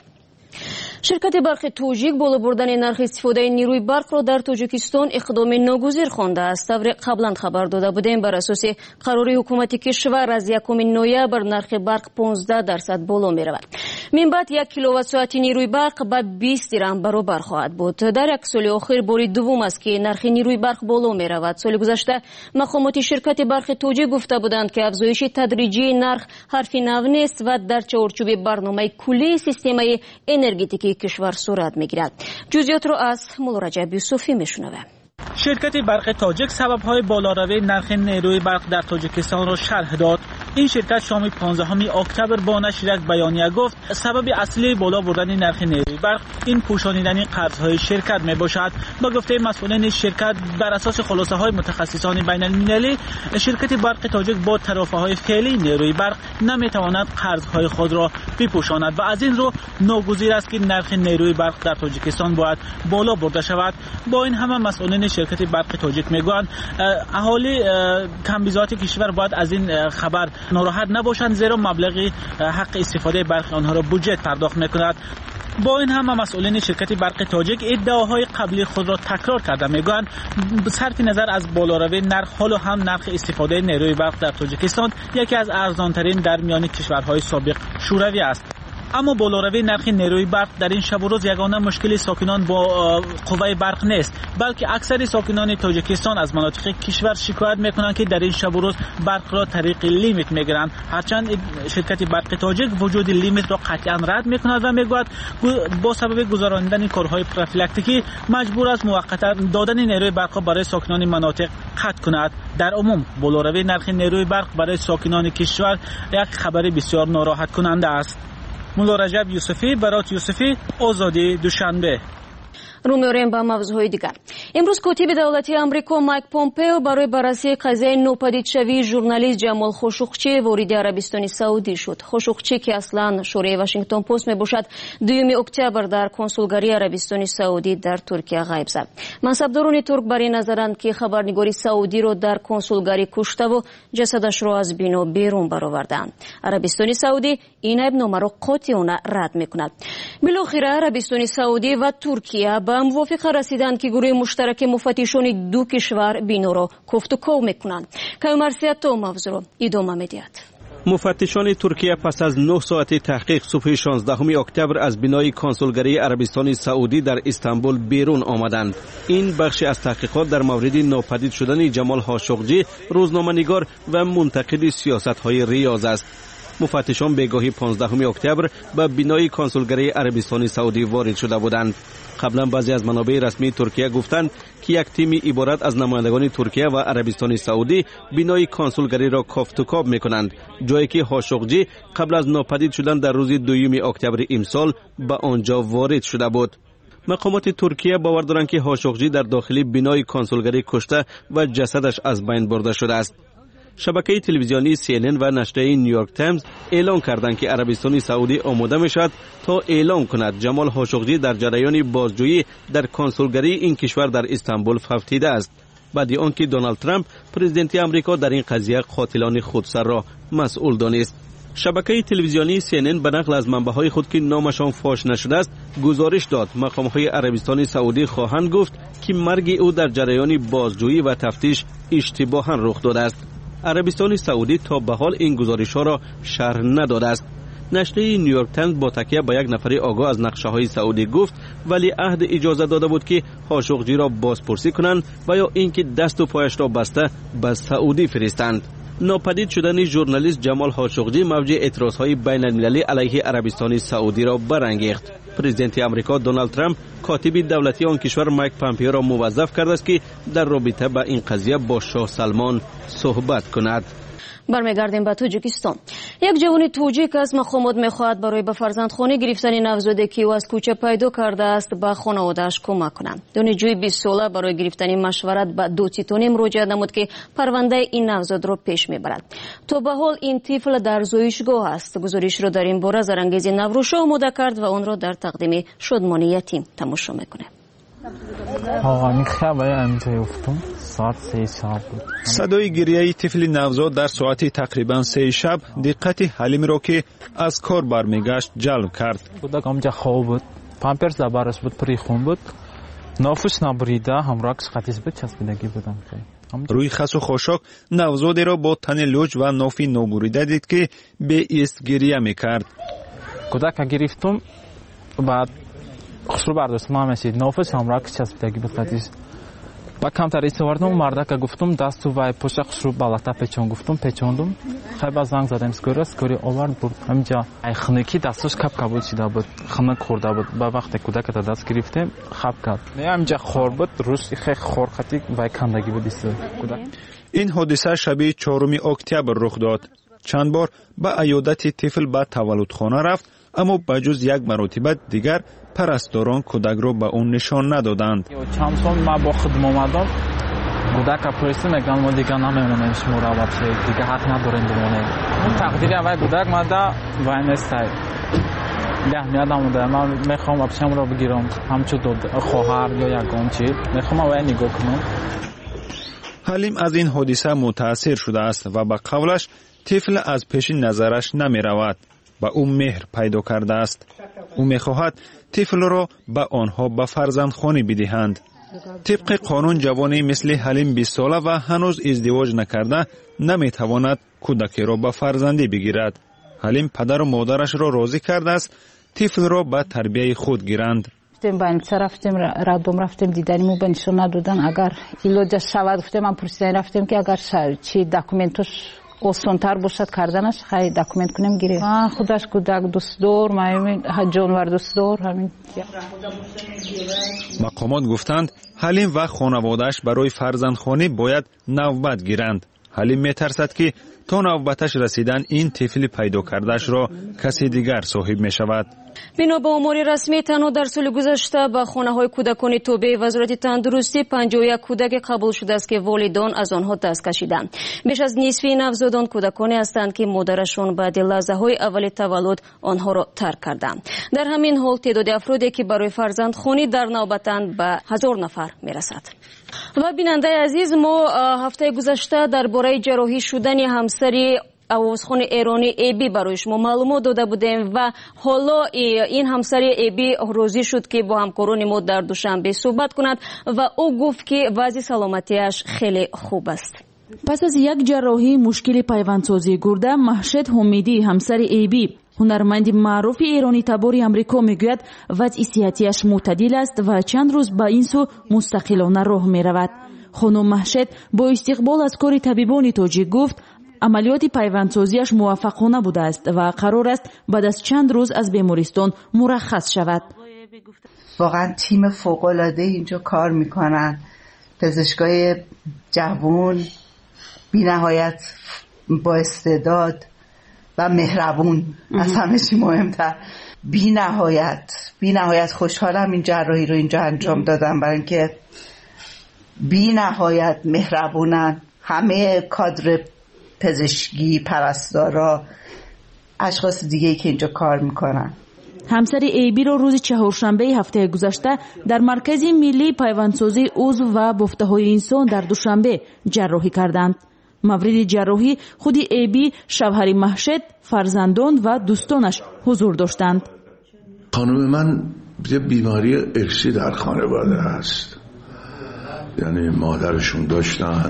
شرکت برق توجیک بالا بردن نرخ استفاده نیروی برق را در تاجیکستان اقدام ناگزیر خوانده است. قبلا خبر داده بودیم بر اساس قرار حکومت کشور از 1 نوامبر نرخ برق 15% بالا می رود. من بعد 1 کیلووات ساعت نیروی برق به 20 درم برابر خواهد بود. در یک سال اخیر بار دوم است که نرخ نیروی برق بالا می رود. سال گذشته مقامات شرکت برق توجیک گفته بودند که افزایش تدریجی نرخ حرف نو نیست و در چارچوب برنامه کلی سیستم انرژتیکی کشور صورت میگیرد. جزئیات را از مولا رجب یوسفی میشنویم. شرکت برق تاجیک سبب‌های بالاروی نرخ نیروی برق در تاجیکستان را شرح داد. این شرکت شام 15 اکتبر با نشر یک بیانیه گفت سبب اصلی بالا بردن نرخ نیروی برق این پوشانیدن قرض‌های شرکت میباشد. با گفته مسئولین شرکت بر اساس خلاصه‌های متخصصان بین‌المللی، شرکت برق تاجیک با طرفه‌های فعلی نیروی برق نمیتواند قرض‌های خود را بپوشاند و از این رو ناگزیر است که نرخ نیروی برق در تاجیکستان باید بالا برده شود. با این همه مسئولین شرکت برق تاجیک میگویند اهالی کمبیزات کشور باید از این خبر ناراحت نباشند، زیرا مبلغی حق استفاده برق آنها را بودجه پرداخت میکند. با این همه مسئولین شرکت برق تاجیک ادعاهای قبلی خود را تکرار کرده میگویند صرف نظر از بالاروی نرخ حالا هم نرخ استفاده نیروی برق در تاجیکستان یکی از ارزانترین در میان کشورهای سابق شوروی است. اما بالاروی نرخ نیروی برق در این شب و روز یگانه مشکل ساکنان با قوه برق نیست، بلکه اکثر ساکنان تاجیکستان از مناطق کشور شکایت میکنند که در این شب و روز برق را طریق لیمیت میگیرند. هرچند شرکت برق تاجیک وجود لیمیت را قطعا رد میکند و میگوید با سبب گذراندن کارهای پروفیلاکتیکی مجبور است موقتا دادن نیروی برق برای ساکنان مناطق قطع کند. در عموم بالاروی نرخ نیروی برق برای ساکنان کشور یک خبر بسیار ناراحت کننده است. مولا رجب یوسفی، برات یوسفی، آزادی دوشنبه. رو می‌آوریم به موضوعهای دیگر. امروز کاتب دولتی آمریکا مایک پومپئو برای بررسی قضیه نوپدیدشوی ژورنالیست جمال خاشقچی وارد عربستان سعودی شد. خاشقچی که اصلا شورای واشنگتن پست میباشد 2 اکتبر در کنسولگری عربستان سعودی در ترکیه غیب شد. منصبداران ترک بر این نظرند که خبرنگار سعودی را در کنسولگری کشته و جسدش را از بنا بیرون برآوردند. عربستان سعودی این ابنامه را قاطعانه رد میکند. بالاخره عربستان سعودی و ترکیه به موافقه رسیدند که گروه مشترک مفتشان دو کشور بنا را گفتگو میکنند. کیومرثیت تو موضوع را ادامه میدهد. مفتشان ترکیه پس از 9 ساعت تحقیق صبح 16 اکتبر از بنای کنسولگری عربستان سعودی در استانبول بیرون آمدند. این بخش از تحقیقات در مورد ناپدید شدن جمال خاشقچی، روزنامه‌نگار و منتقد سیاست‌های ریاض است. مفتشان بگاهی 15 اکتبر به بنای کنسولگری عربستان سعودی وارد شده بودند. قبلا بعضی از منابع رسمی ترکیه گفتند که یک تیم عبارت از نمایندگان ترکیه و عربستان سعودی بنای کنسولگری را کافت و کاب میکنند، جایی که خاشقچی قبل از ناپدید شدن در روز 2 اکتبر امسال به آنجا وارد شده بود. مقامات ترکیه باور دارند که خاشقچی در داخل بنای کنسولگری کشته و جسدش از بین برده شده است. شبکه تلویزیونی CNN و نشریه نیویورک تایمز اعلام کردند که عربستان سعودی آماده میشد تا اعلام کند جمال خاشقچی در جریان بازجویی در کنسولگری این کشور در استانبول فوتیده است، بعد آنکه دونالد ترامپ پرزیدنت آمریکا در این قضیه قاتلان خودسر را مسئول دانست. شبکه تلویزیونی CNN به نقل از منبع‌های خود که نامشان فاش نشده است گزارش داد مقام‌های عربستان سعودی خواهند گفت که مرگ او در جریان بازجویی و تفتیش اشتباها رخ داده است. عربستان سعودی تا به حال این گزارش‌ها را شرح نداده است. نشریه نیویورک تایمز با تکیه به یک نفر آگاه از نقشه‌های سعودی گفت ولی عهد اجازه داده بود که خاشقچی را بازپرسی کنند و یا اینکه دست و پایش را بسته به سعودی فرستند. ناپدید شدن ژورنالیست جمال خاشقچی موج اعتراضهای بین المللی علیه عربستان سعودی را برانگیخت. پرزیدنت آمریکا دونالد ترامپ کاتب دولتی آن کشور مایک پومپئو را موظف کرده است که در رابطه با این قضیه با شاه سلمان صحبت کند. برمیگردیم به تاجیکستان. یک جوان تاجیک از مقامات میخواهد برای به فرزندخانه گرفتن نوزادکی او از کوچه پیدا کرده است به خانواده‌اش کمک کنند. دانشجوی 20 ساله برای گرفتن مشورت به دادستانی مراجعه نمود که پرونده این نوزاد را پیش میبرد. تا به حال این طفل در زایشگاه است. گزارش را در این باره زرانگیز نوروشا آماده کرد و آن را در تقدیم شادمان یتیم تماشا میکنه. صدای گریه طفل نوزاد در ساعت تقریبا 3 شب دقت حلیم را که از کار برمیگشت جلب کرد. کودکم جا خواب بود، پامپرس دربارش بود، پریخون بود، نافش نبریده، همراهش خطیز بود، چسبیدگی بودم. روی خس و خاشاک نوزادی را با تن لوچ و نافی نبریده دید که به ایست گریه میکرد. کودک گرفتم بعد خسرو برداشتم همشید نافش همراهش چسبیدگی بود خطیز. با کمتر ایستوردم مردک گفتم دستو وای پشت خسرو بالاتر پیچون گفتم پیچوندم خیلی زنگ زدم سکوری آورد برد همینجا خنکی دستش کپ بود شده بود خنک خورده بود با وقت کودک تا دست گرفتیم خب کرد همینجا خور بود روش خیلی خور خطی وای کندگی بود کودک. این حادثه شب 4 اکتبر رخ داد. چند بار به عیادت طفل به تولدخانه رفت اما بجز یک مرتبه دیگر پرستاران کودک را به اون نشان ندادند. چند سال ما با خودم اومدم کودک پرسید میگن ما دیگه نمیمونیم شما را وقتی دیگه حق نداریم بمونیم. اون تقدیر اول کودک ماده وای نستای. میادم بوده من میخوام آپشن را بگیرم همچون دو خواهر یا یگان چی میخوام وای نگاه کنم. حلیم از این حادثه متاثر شده است و به قولش طفل از پیش نظرش نمی رود. با او مهر پیدا کرده است. او میخواهد طفل را به آنها به فرزندخانه بدهند. طبق قانون جوانی مثل حلیم 20 ساله و هنوز ازدواج نکرده نمیتواند کودکی را به فرزندی بگیرد. حلیم پدر و مادرش را راضی کرده است طفل را به تربیه خود گیرند. رفتیم بانیمسا رفتیم رادوم رفتیم دیدنیمو به نشون ندادن. اگر ایلوجا شود گفتیم من پرسیدن رفتیم که اگر چی داکومنتش آسان‌تر باشد کردنش خیلی داکومنت کنیم گیریم. من خودش کودک دوست دار من جانور دوست دار همین. مقامات گفتند حلیم و خانواده‌اش برای فرزندخوانی باید نوبت گیرند. حلیم میترسد که تا نوبتش رسیدن این طفل پیدا کردهش را کسی دیگر صاحب می شود. بنا به آمار رسمی تنها در سال گذشته به خانه‌های کودکان توبه وزارت تندرستی 51 کودک قبول شده است که والدان از آنها دست کشیدند. بیش از نصف نوزادان کودکانی هستند که مادرشان بعد لحظه‌های اول تولد آنها را ترک کردند. در همین حال تعداد افرادی که برای فرزندخوانی در نوبتند به 1000 نفر میرسد. و بیننده عزیز، ما هفته گذشته درباره جراحی شدن همسری آوازخوان ایرانی ایبی برای شما معلومات داده بودیم و حالا این همسر ایبی راضی شد که با همکاران ما در دوشنبه صحبت کند و او گفت که وضع سلامتیش خیلی خوب است. پس از یک جراحی مشکل پیوندسازی گرده، محشد حمیدی همسر ایبی هنرمند معروف ایرانی تباری امریکا میگوید وضع صحتیش معتدل است و چند روز با این سو مستقلانه راه میرود. خانم محشد با استقبال از کار طبیبان تاجیک گفت عملیات پیوندسازیش موفقانه بوده است و قرار است بعد از چند روز از بیمارستان مرخص شود. واقعا تیم فوق‌العاده اینجا کار میکنن، پزشکای جوان بی نهایت با استعداد و مهربون، از همه چی مهمتر بی نهایت خوشحالم این جراحی رو اینجا انجام دادم، برای اینکه بی نهایت مهربونن. همه کادر پزشکی، پرستارا، اشخاص دیگه‌ای که اینجا کار میکنن. همسر ایبی را روز چهارشنبه هفته گذشته در مرکز ملی پیوندسازی عضو و بافته‌های انسان در دوشنبه جراحی کردند. مورد جراحی خود ایبی، شوهر محشد، فرزندان و دوستانش حضور داشتند. خانم من یه بیماری ارثی در خانواده هست، یعنی مادرشون داشتن،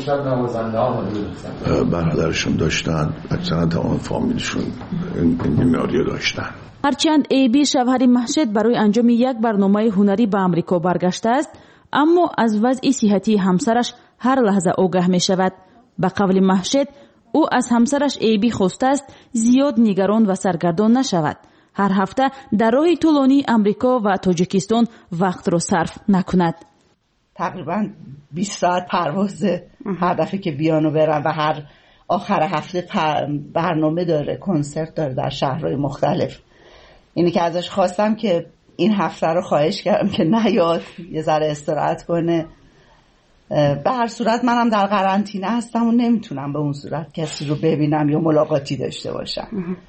برادرشون داشتن، اکثرا تمام فامیلشون این بیماری داشتن. هرچند ایبی شوهر محشد برای انجام یک برنامه هنری به امریکا برگشته است، اما از وضع صحتی همسرش هر لحظه آگاه می شود. به قول محشد، او از همسرش ایبی خواسته است زیاد نگران و سرگردان نشود. هر هفته در راه طولانی امریکا و تاجیکستان وقت را صرف نکند. تقریبا 20 ساعت پروازه هر دفعه که بیان و برن و هر آخر هفته برنامه داره، کنسرت داره در شهرهای مختلف. اینی که ازش خواستم که این هفته رو خواهش کردم که نیاد، یه ذره استراحت کنه. به هر صورت منم در قرنطینه هستم و نمیتونم به اون صورت کسی رو ببینم یا ملاقاتی داشته باشم.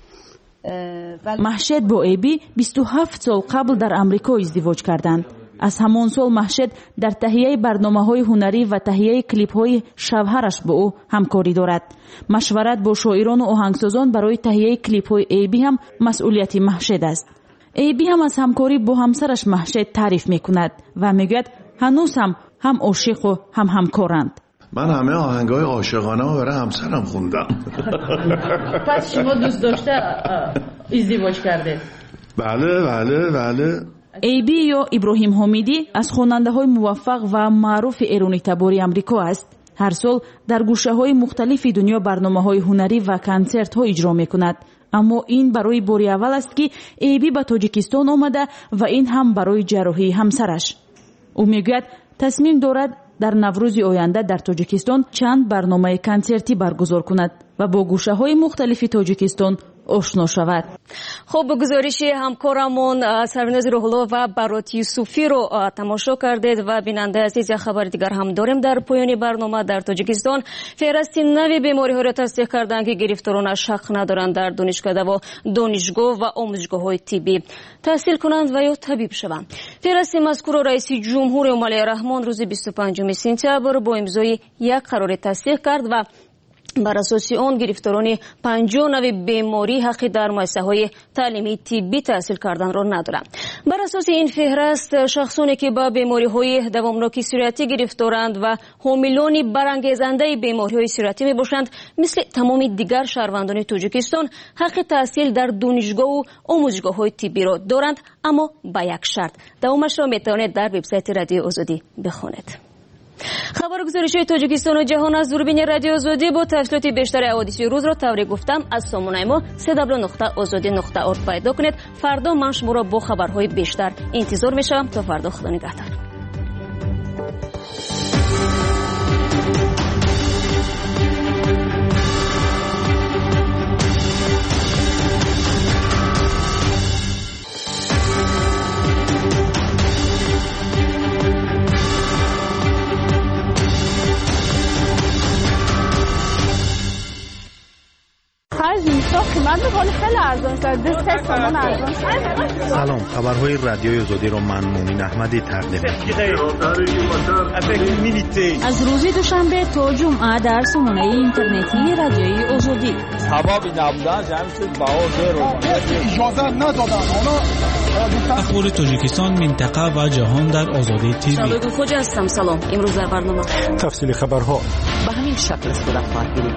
محشد با ایبی 27 سال قبل در امریکا ازدواج کردند. از همان سال محشد در تهیه برنامه‌های هنری و تهیه کلیپ‌های شوهرش با او همکاری دارد. مشورت با شاعران و آهنگسازان برای تهیه کلیپ‌های ایبی هم مسئولیت محشد است. ایبی هم از همکاری با همسرش محشد تعریف می‌کند و میگوید هنوز هم عاشق و هم همکارند. من همه آهنگای عاشقانه رو برای همسرم خوندم. پس شما دوست داشته ازدواج کرده؟ بله. ایبی یا ابراهیم حمیدی از خواننده‌های موفق و معروف ایرانی تباری امریکا است. هر سال در گوشه‌های مختلف دنیا برنامه‌های هنری و کنسرت‌ها اجرا می‌کند. اما این برای باری اول است که ایبی به تاجیکستان آمده و این هم برای جراحی همسرش. او میگوید تصمیم دارد در نوروز آینده در تاجیکستان چند برنامه کنسرتی برگزار کند و با گوشه‌های مختلف تاجیکستان آشنا شود. خب، گزارش همکارمون سرناز روح‌الله و برات یوسفی رو تماشا کردید و بیننده عزیز یک خبر دیگر هم داریم. در پایان برنامه در تاجیکستان فهرست نوی بیماری‌ها را تصدیق کردند که گرفتاران شک ندارند در دانشکده و دانشگاه و آموزشگاه‌های طبی تحصیل کنند و یا طبیب شوند. فهرست مذکور رئیس جمهور امالی رحمان روز 25 سپتامبر با امضای یک قرار تصدیق کرد و بر اساس آن گرفتاران 50 نوع بیماری حق در مؤسسه‌های تعلیمی طبی تحصیل کردن را ندارند. بر اساس این فهرست شخصانی که با بیماری‌های دوامناک صورتی گرفتارند و حاملان برانگیزنده بیماری‌های صورتی میباشند مثل تمام دیگر شهروندان تاجیکستان حق تحصیل در دانشگاه و آموزشگاه‌های طبی را دارند، اما با یک شرط. دوامش را میتوانید در وبسایت رادیو آزادی بخوانید. خبرگزاری تاجیکستان و جهان از دوربین رادیو آزادی با تفصیلات بیشتر حوادث روز را طوری گفتم از سامانه ما www.azadi.org پیدا کنید. فردا من شما را با خبرهای بیشتر انتظار میشم. تا فردا، خدا نگهدار. سلام، خبرهای رادیوی آزادی را من مومن احمدی تقدیم می‌کنم. از روز دوشنبه تا جمعه در سامانه اینترنتی رادیوی آزادی. سبب نبودن جمعیت بهار اجازه ندادن. اخبار تاجیکستان، منطقه و جهان در آزادی تیوی. شادو خوجا هستم. سلام. امروز در برنامه تفصیل خبرها به همین شکل صورت خواهد گرفت.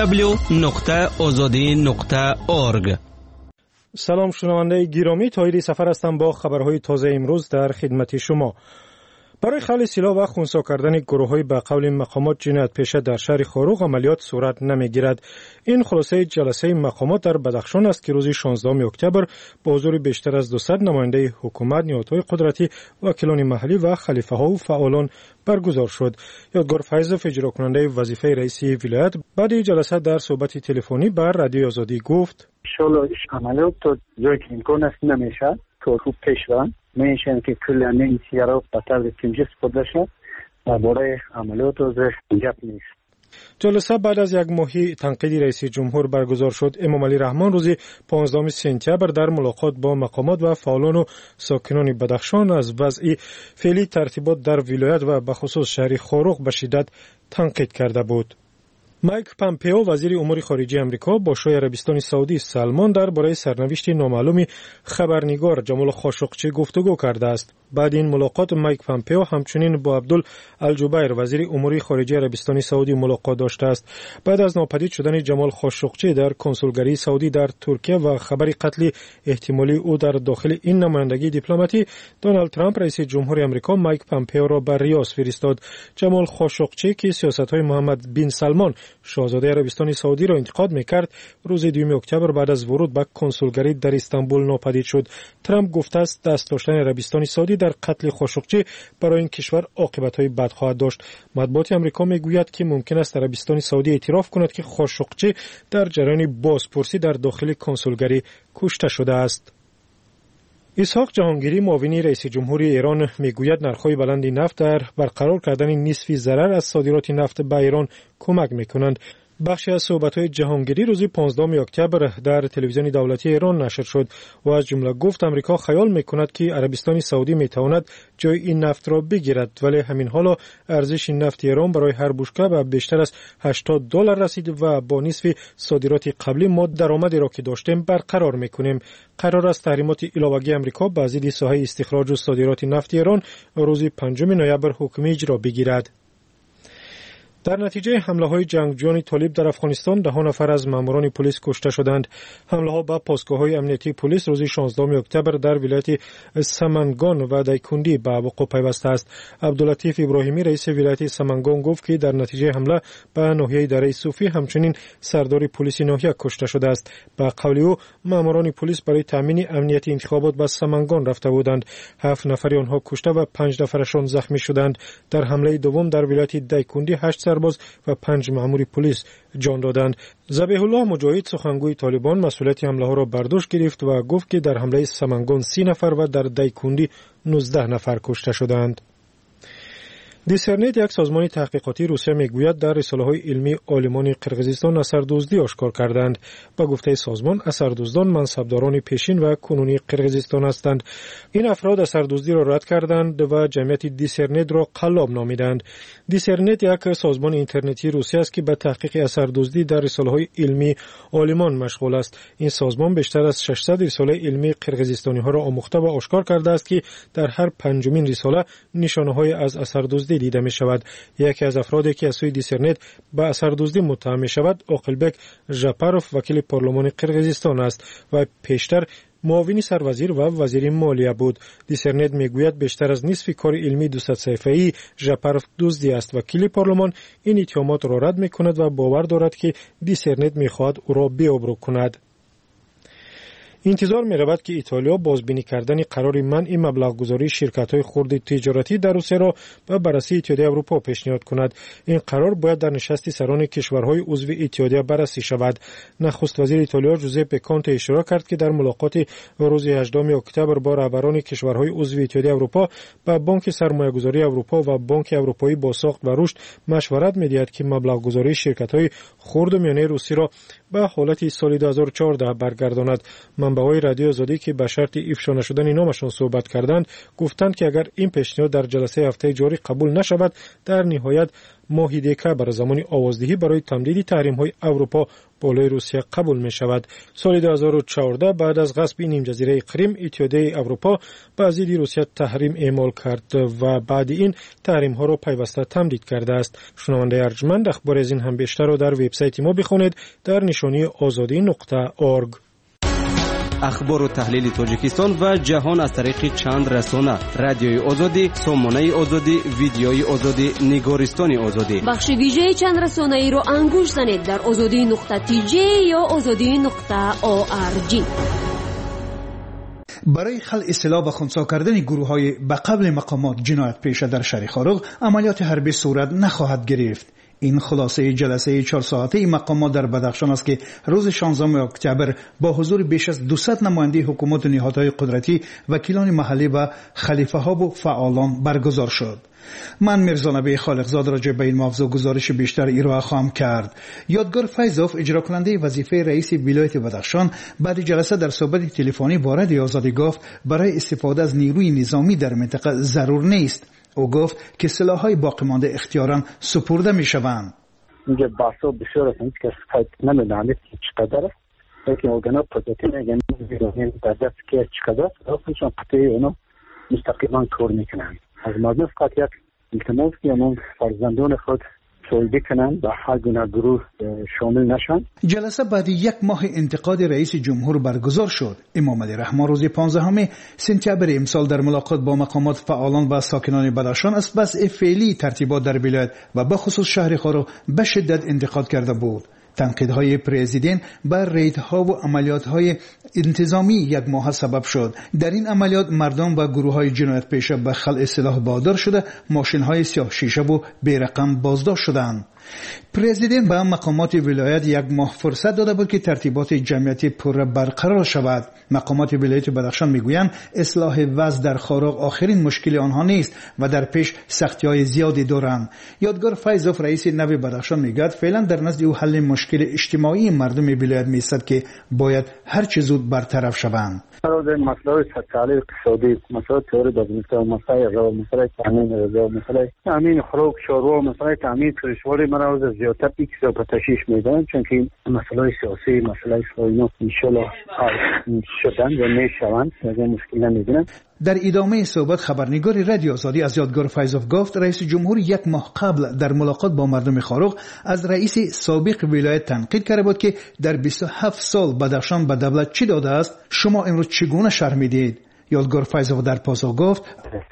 www.azadi.org. سلام شنونده گرامی، طاهری سفر هستم با خبرهای تازه امروز در خدمت شما. برای خلع سلاح و خنثی کردن گروه‌های به قول مقامات جنایت پیشه در شهر خاروق عملیات صورت نمی‌گیرد. این خلاصه جلسه مقامات در بدخشان است که روز 16 اکتبر با حضور بیشتر از 200 نماینده حکومت، نهادهای قدرتی، وکیلان محلی و خلیفه‌ها و فعالان برگزار شد. یادگار فیض اجرا کننده وظیفه رئیس ولایت بعد جلسه در صحبت تلفنی بر رادیو آزادی گفت: ان عملیات تا جایی که امکان است نمیشه تا خوب پیش برن. میشن که کل این سیارا به طرز تیمجی سپرده شد و برای عملیات از گپ نیست. جلسه بعد از یک ماهی تنقیدی رئیس جمهور برگزار شد. امام علی رحمان روز 15 سپتامبر در ملاقات با مقامات و فعالان و ساکنان بدخشان از وضع فعلی ترتیبات در ولایت و به خصوص شهر خاروق به شدت تنقید کرده بود. مایک پامپئو وزیر امور خارجه آمریکا با شاه عربستان سعودی سلمان درباره سرنوشت نامعلوم خبرنگار جمال خاشقچی گفتگو کرده است. بعد این ملاقات مایک پامپئو همچنین با عبدالجبیر وزیر امور خارجه عربستان سعودی ملاقات داشته است. بعد از ناپدید شدن جمال خاشقچی در کنسولگری سعودی در ترکیه و خبر قتل احتمالی او در داخل این نمایندگی دیپلماتی، دونالد ترامپ رئیس جمهور آمریکا مایک پامپئو را به ریاض فرستاد. جمال خاشقچی که سیاست‌های محمد بن سلمان شاهزاده عربستان سعودی را انتقاد می‌کرد، روز 2 اکتبر بعد از ورود به کنسولگری در استانبول ناپدید شد. ترامپ گفته است دست داشتن عربستان سعودی در قتل خاشقچی برای این کشور عاقبت‌های بد خواهد داشت. مطبوعات آمریکا میگوید که ممکن است عربستان سعودی اعتراف کند که خاشقچی در جریان بازپرسی در داخل کنسولگری کشته شده است. اسحاق جهانگیری معاون رئیس جمهوری ایران میگوید نرخ‌های بلند نفت در برقرار کردن نصف ضرر از صادرات نفت به ایران کمک می‌کنند. بخشی از صحبت‌های جهانگیری روز 15 اکتبر در تلویزیون دولتی ایران نشر شد و از جمله گفت آمریکا خیال می‌کند که عربستان سعودی می‌تواند جای این نفت را بگیرد، ولی همین حالا ارزش نفت ایران برای هر بشکه به بیشتر از $80 رسید و با نصف صادرات قبلی ما درآمدی را که داشتیم برقرار می‌کنیم. قرار است تحریمات علاوه‌ای آمریکا به ضد ساحه استخراج و صادرات نفت ایران روز 5 نوامبر حکم اجرا بگیرد. در نتیجه حمله‌های جنگجویان طالب در افغانستان 10 نفر از ماموران پلیس کشته شدند. حمله‌ها به پاسگاه‌های امنیتی پلیس روز 16 اکتبر در ولایت سمنگان و دایکندی به وقوع پیوسته است. عبداللطیف ابراهیمی رئیس ولایت سمنگان گفت که در نتیجه حمله به ناحیه دره صوفی همچنین سردار پلیس ناحیه کشته شده است. به قول او ماموران پلیس برای تامین امنیت انتخابات به سمنگان رفته بودند. 7 نفر آنها کشته و 5 نفرشان زخمی شدند. در حمله دوم در ولایت دایکندی 8 سرباز و 5 مأمور پلیس جان دادند. ذبیح الله مجاهد سخنگوی طالبان مسئولیت حمله ها را بر دوش گرفت و گفت که در حمله سمنگان 30 نفر و در دایکندی 19 نفر کشته شدند. دیسرنت یک سازمان تحقیقاتی روسیه میگوید در رساله‌های علمی عالمان قرقیزستان اثردوزی آشکار کردند. با گفته سازمان اثردوزان منصبداران پیشین و کنونی قرقیزستان هستند. این افراد اثردوزی را رد کردند و جمعیت دیسرنت را قلاب نامیدند. دیسرنت یک سازمان اینترنتی روسیه است که به تحقیق اثردوزی در رساله‌های علمی عالمان مشغول است. این سازمان بیشتر از 600 رساله علمی قرقیزستانی ها را آموخته و آشکار کرده است که در هر پنجمین رساله نشانه‌های از اثردوزی دیده می شود. یکی از افرادی که از سوی دیسرنت به اثردوزی متهم می شود عاقلبک ژاپاروف وکیل پارلمان قرقیزستان است و پیشتر معاون سروزیر و وزیر مالیه بود. دیسرنت میگوید بیشتر از نصف کار علمی 200 صفحه‌ای ژاپاروف دزدی است. وکیل پارلمان این اتهامات را رد میکند و باور دارد که دیسرنت میخواهد او را بی‌آبرو کند. انتظار می رود که ایتالیا بازبینی کردن قرار منع مبلغ گذاری شرکت‌های خرد تجارتی در روسیه را به بررسی اتحادیه اروپا پیشنهاد کند. این قرار باید در نشست سران کشورهای عضو اتحادیه بررسی شود. نخست وزیر ایتالیا جوزپه کانته اشاره کرد که در ملاقات روز 18 اکتبر با رهبران کشورهای عضو اتحادیه اروپا با بانک سرمایه‌گذاری اروپا و بانک اروپایی بازساخت و رشد مشورت می‌دهد که مبلغ گذاری شرکت‌های خرد و میانه روسی را به حالت سال 2014 برگرداند. منبع‌های رادیو آزادی که به شرط افشا نشدن نامشان صحبت کردند گفتند که اگر این پیشنهاد در جلسه هفته جاری قبول نشود در نهایت ماه دکمبر زمان آوازدهی برای تمدید تحریم‌های اروپا بالای روسیه قبول می شود. سال 2014 بعد از غصب نیم جزیره کریم اتحادیه اروپا به ضد روسیه تحریم اعمال کرد و بعد این تحریم ها را پیوسته تمدید کرده است. شنونده ارجمند اخبار از این هم بیشتر را در وبسایت ما بخوانید در نشانی azadi.org. اخبار و تحلیل تاجیکستان و جهان از طریق چند رسانه: رادیوی آزادی، سامانه آزادی، ویدیوی آزادی، نگارستان آزادی. بخش ویژه چند رسانه ای را انگوش زنید در azadi.tj یا azadi.org. برای خلع سلاح و خنثی کردن گروه‌های به قبل مقامات جنایت پیشه در شهر خارق عملیات حربی صورت نخواهد گرفت. این خلاصه جلسه 4 ساعته مقامات در بدخشان است که روز 16 اکتبر با حضور بیش از 200 نماینده حکومت و نهادهای قدرتی، وکیلان محلی و خلیفه ها و فعالان برگزار شد. من میرزا نبی خالقزاد راجع به این موضوع گزارش بیشتر ارائه خواهم کرد. یادگار فیضوف اجرا کننده وظیفه رئیس ولایت بدخشان بعد جلسه در صحبت تلفنی با رادیو آزادی گفت برای استفاده از نیروی نظامی در منطقه ضرور نیست. او گفت که سلاح‌های باقی مانده اختیاراً سپرده می‌شوند. اینجا بحثا بسیار است که فقط نمی‌دانید که چقدر است، لیکن ارگان‌ها پروتکشن میگن در دست که چقدر است، خودشون قطعی اونو مستقیما کار میکنن. از مردم فقط یک التماس که اون فرزندان خود صلح کنند و هر گونه گروه شامل نشن. جلسه بعد یک ماه انتقاد رئیس جمهور برگزار شد. امام علی رحمان روز 15 سپتامبر امسال در ملاقات با مقامات فعالان و ساکنان بدخشان از وضع فعلی ترتیبات در ولایت و به خصوص شهر خارق به شدت انتقاد کرده بود. تنقیدهای پرزیدنت بر ریدها و عملیاتهای انتظامی یک ماه سبب شد. در این عملیات مردم و گروههای جنایت پیشه به خلع سلاح وادار شده، ماشینهای سیاه شیشه و بیرقم بازداشت شدند. پرزیدنت به مقامات ولایت یک ماه فرصت داده بود که ترتیبات جمعیتی پر برقرار شود. مقامات ولایت بدخشان میگویند اصلاح وضع در خارق آخرین مشکل آنها نیست و در پیش سختی‌های زیادی دارند. یادگار فیضوف رئیس نوی بدخشان میگوید فعلا در نزد او حل مشکل اجتماعی مردم ولایت می‌باشد که باید هر چه زود برطرف شوند. مسائل سوسیالی اقتصادی، مسائل تولید و مسائل تامین خروج شورا، مسائل تامین کشوری مرا زیادتر پیچیده و تشویش میدن، چون که مسائل سیاسی، مسائل اقتصادی ان شاءالله شدن و میشوند، دیگه مشکل نمیبینن. در ادامه صحبت خبرنگار رادیو آزادی از یادگار فیضوف گفت رئیس جمهور یک ماه قبل در ملاقات با مردم خارق از رئیس سابق ولایت تنقید کرده بود که در 27 سال بدخشان به دولت چی داده است، شما امروز چگونه شرح میدید؟ یادگار فیضوف در پاسخ گفت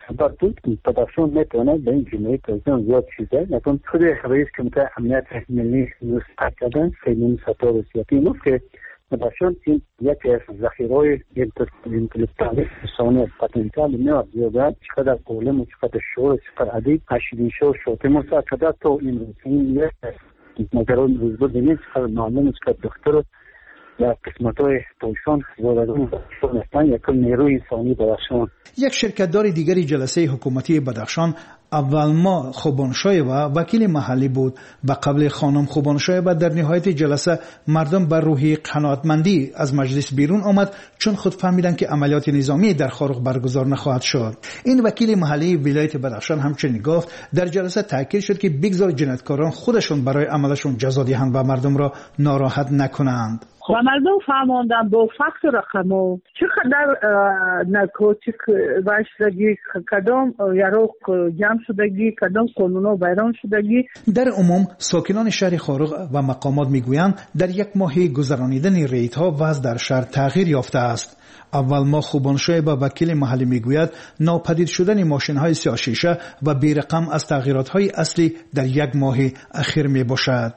بدخشان میتونه به این جمعه پرزیدنت زیاد چیزه، لیکن خود رئیس کمیته امنیت ملی نصحت کردن سیدین سطور سیاسی نفت که بدخشان این یکی از ذخیره‌های انتلکتوال رسانه پتانسیل میاد زیاده، چقدر علم و چقدر شعور، چقدر ادب، اشیدینشو شوته مساعدت تو این روزین یک نگران روزبر دینی، چقدر معلم، چقدر دکتر در قسمت‌های پویسان زادگان بدخشان هستند، یک نیروی انسانی بدخشان. یک شرکتدار دیگری جلسه حکومتی بدخشان اول ما خوبانشایبه وکیل محلی بود و قبل خانم خوبانشایبه در نهایت جلسه مردم بر روحی قناعتمندی از مجلس بیرون آمد چون خود فهمیدند که عملیات نظامی در خاروق برگزار نخواهد شد. این وکیل محلی ولایت بدخشان همچنین گفت در جلسه تاکید شد که بگذار جنایتکاران خودشون برای عملشون جزا دهند و مردم را ناراحت نکنند. و مردم فهماندن با فکت رقمو چقدر نارکوتیک شدگی، کدام یاروق جمع شدگی، کدام قانونا بیرون شدگی. در عموم ساکنان شهر خاروق و مقامات میگویند در یک ماه گذرانیدن ریتها وضع در شهر تغییر یافته است. اول ما خوبانشایبه وکیل محلی میگوید ناپدید شدن ماشین‌های سیاه‌شیشه و بیرقم از تغییرات‌های اصلی در یک ماه اخیر میباشد.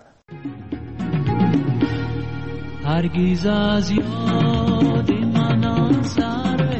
هرگز از یاد من سر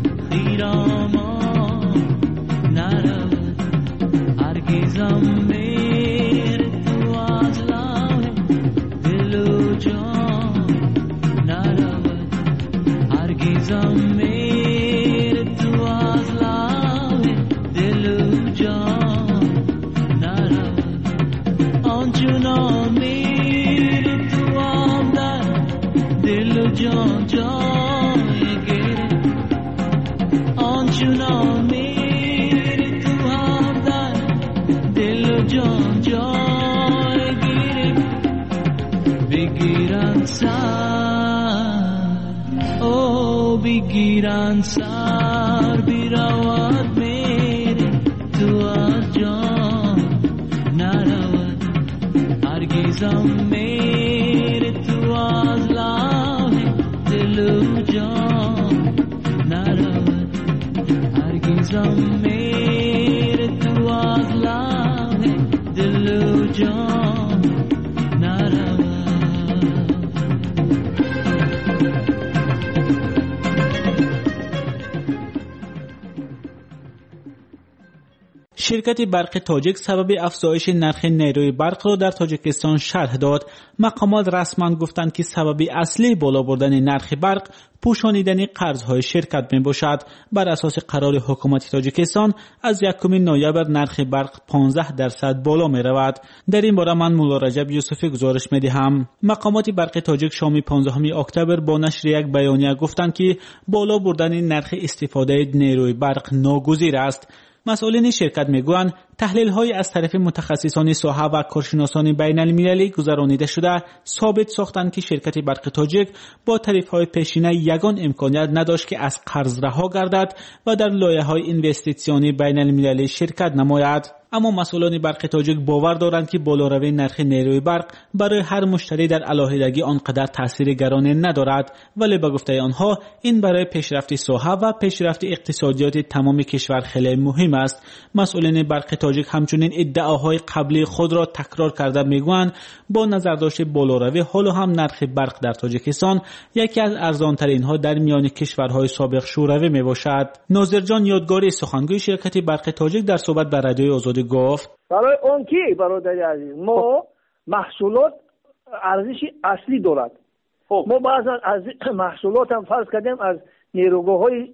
خیرامان نرود، هرگزم میر تو از لاه دل و جان نرود، هرگزم میر تو از لاه دل و جان نرود، آنچنان میر تو دل و جان جای گیره، آنچنان میری تو همدن دل و جان جای گیره، بگیرن سر او بگیرن سر بیرود میری تو از جان نرود، هرگزم میری تو از دل و جان نرود، هرگزم میر تو از لاه دل و جان نرود. شرکت برق تاجیک سبب افزایش نرخ نیروی برق را در تاجیکستان شرح داد. مقامات رسما گفتند که سبب اصلی بالا بردن نرخ برق پوشانیدن قرضهای شرکت می باشد. بر اساس قرار حکومت تاجیکستان از 1 نوامبر نرخ برق 15% بالا می رود. در این باره من مولا رجب یوسفی گزارش می دهم. مقامات برق تاجیک شام 15 اکتبر با نشر یک بیانیه گفتند که بالا بردن نرخ استفاده نیروی برق ناگزیر است. مسئولین شرکت میگویند تحلیل‌های از طرف متخصصان ساحه و کارشناسان بین‌المللی گذرانیده شده ثابت ساختند که شرکت برق تاجیک با تعرفه‌های پیشینه یگان امکانیت نداشت که از قرض رها گردد و در لایحه‌های اینوستیسیونی بین‌المللی شرکت نماید. اما مسئولان برق تاجیک باور دارند که بالاروی نرخ نیروی برق برای هر مشتری در علاهدگی آنقدر تاثیر گرانه ندارد، ولی به گفته آنها این برای پیشرفت ساحه و پیشرفت اقتصادیات تمام کشور خیلی مهم است. مسئولین برق تاجیک همچنین ادعاهای قبلی خود را تکرار کرده میگویند با نظرداشت بالاروی حالا هم نرخ برق در تاجیکستان یکی از ارزان‌ترین ها در میان کشورهای سابق شوروی میباشد. ناظر جان یادگاری سخنگوی شرکت برق تاجیک در صحبت با رادیوی آزادی گفت برای اون که برادر عزیز ما محصولات ارزش اصلی دارد. ما بعضا از محصولات هم فرض کردیم از نیروگاه‌های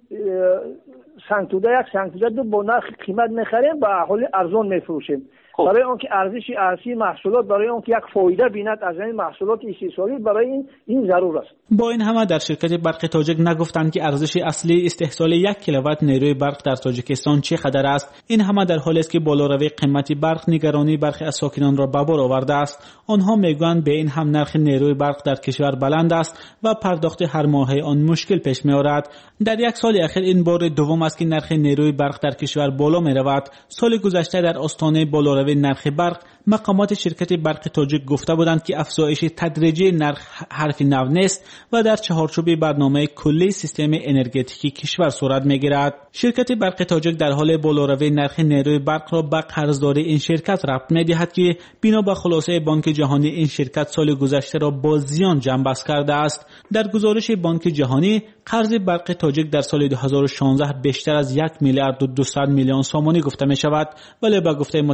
سنگتوده یک سنگتوده دو با نرخ قیمت می‌خریم و اهالی ارزان می‌فروشیم. برای آنکه ارزش اصلی محصولات برای آنکه یک فایده بیند از این محصولات استحصالی برای این ضرور است. با این همه در شرکت برق تاجیک نگفتند که ارزش اصلی استحصال 1 کیلووات نیروی برق در تاجیکستان چقدر است. این همه در حالی است که بالاروی قیمت برق نگرانی برخی از ساکنان را به بار آورده است. آنها میگویند به این هم نرخ نیروی برق در کشور بلند است و پرداخت هر ماهه آن مشکل پیش می‌آورد. در یک سال اخیر این بار دوم است که نرخ نیروی برق در کشور بالا می‌رود. سال گذشته در آستانه بالاروی نرخ برق مقامات شرکت برق تاجیک گفته بودند که افزایش تدریجی نرخ حرف نو نیست و در چهارچوب برنامه کلی سیستم انرژتیکی کشور صورت میگیرد. شرکت برق تاجیک در حال بالاروی نرخ نیروی برق را به قرضداری این شرکت ربط می‌دهد که بنا به خلاصه بانک جهانی این شرکت سال گذشته را با زیان جنببست کرده است. در گزارش بانک جهانی قرض برق تاجیک در سال 2016 بیشتر از 1 میلیارد و 200 میلیون سومانی گفته می شود، ولی به گفته متخصصان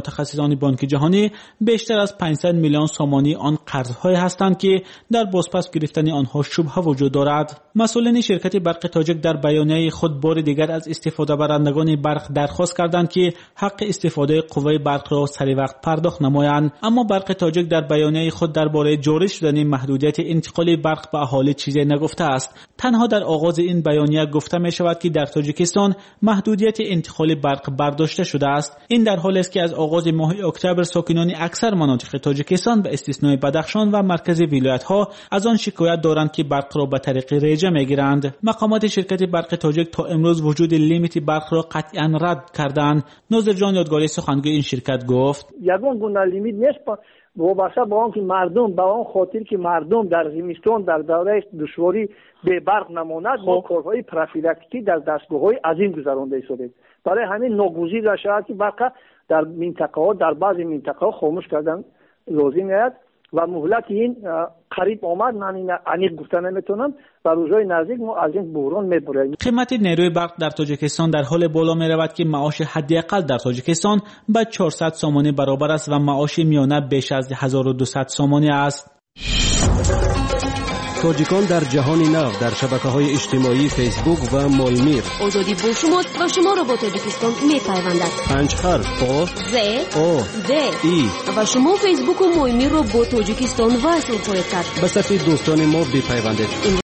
کارگزاران بانک جهانی بیشتر از 500 میلیون سومانی آن قرض‌های هستند که در بازپس گرفتن آنها شبهه وجود دارد. مسئولین شرکت برق تاجیک در بیانیه خود بار دیگر از استفاده برندگان برق درخواست کردند که حق استفاده قوه برق را سری وقت پرداخت نمایند، اما برق تاجیک در بیانیه خود درباره جاری شدن محدودیت انتقال برق به اهالی چیزی نگفته است. تنها در آغاز این بیانیه گفته می شود که در تاجیکستان محدودیت انتقال برق برداشته شده است. این در حالی است که از آغاز ماه اکتبر ساکنان اکثر مناطق تاجیکستان به استثنای بدخشان و مرکز ولایت‌ها از آن شکایت دارند که برق را به طریق ریجه می‌گیرند. مقامات شرکت برق تاجیک تا امروز وجود لیمیت برق را قطعاً رد کردند. ناظر جان یادگاری سخنگوی این شرکت گفت: یگان گونه لیمیت نیست وابسته به آن که مردم به آن خاطر که مردم در زمستان در دوره دشواری به برق نماند ما کارهای پروفیلاکتیکی در دستگاه‌های عظیم گذرانده شدیم. برای همین ناگزیر شود که برق در منطقه‌ها در بعضی منطقه‌ها خاموش کردن لازم است و مهلت این قریب آمد. من عمیق گفتن نمیتونم و روزهای نزدیک ما از این بحران میبریم. قیمت نیروی برق در تاجیکستان در حال بالا میرود که معاش حداقل در تاجیکستان به 400 سومانی برابر است و معاش میانه بیش از 1200 سومانی است. تاجیکان در جهان نو در شبکه‌های اجتماعی فیسبوک و مایمیر. آزادی با شماست و شما را با تاجیکستان می‌پیوندد. 5 حرف آ ز او د ای و شما فیسبوک و مایمیر را با تاجیکستان وصل خواهید کرد. به صفحه دوستان ما بپیوندید.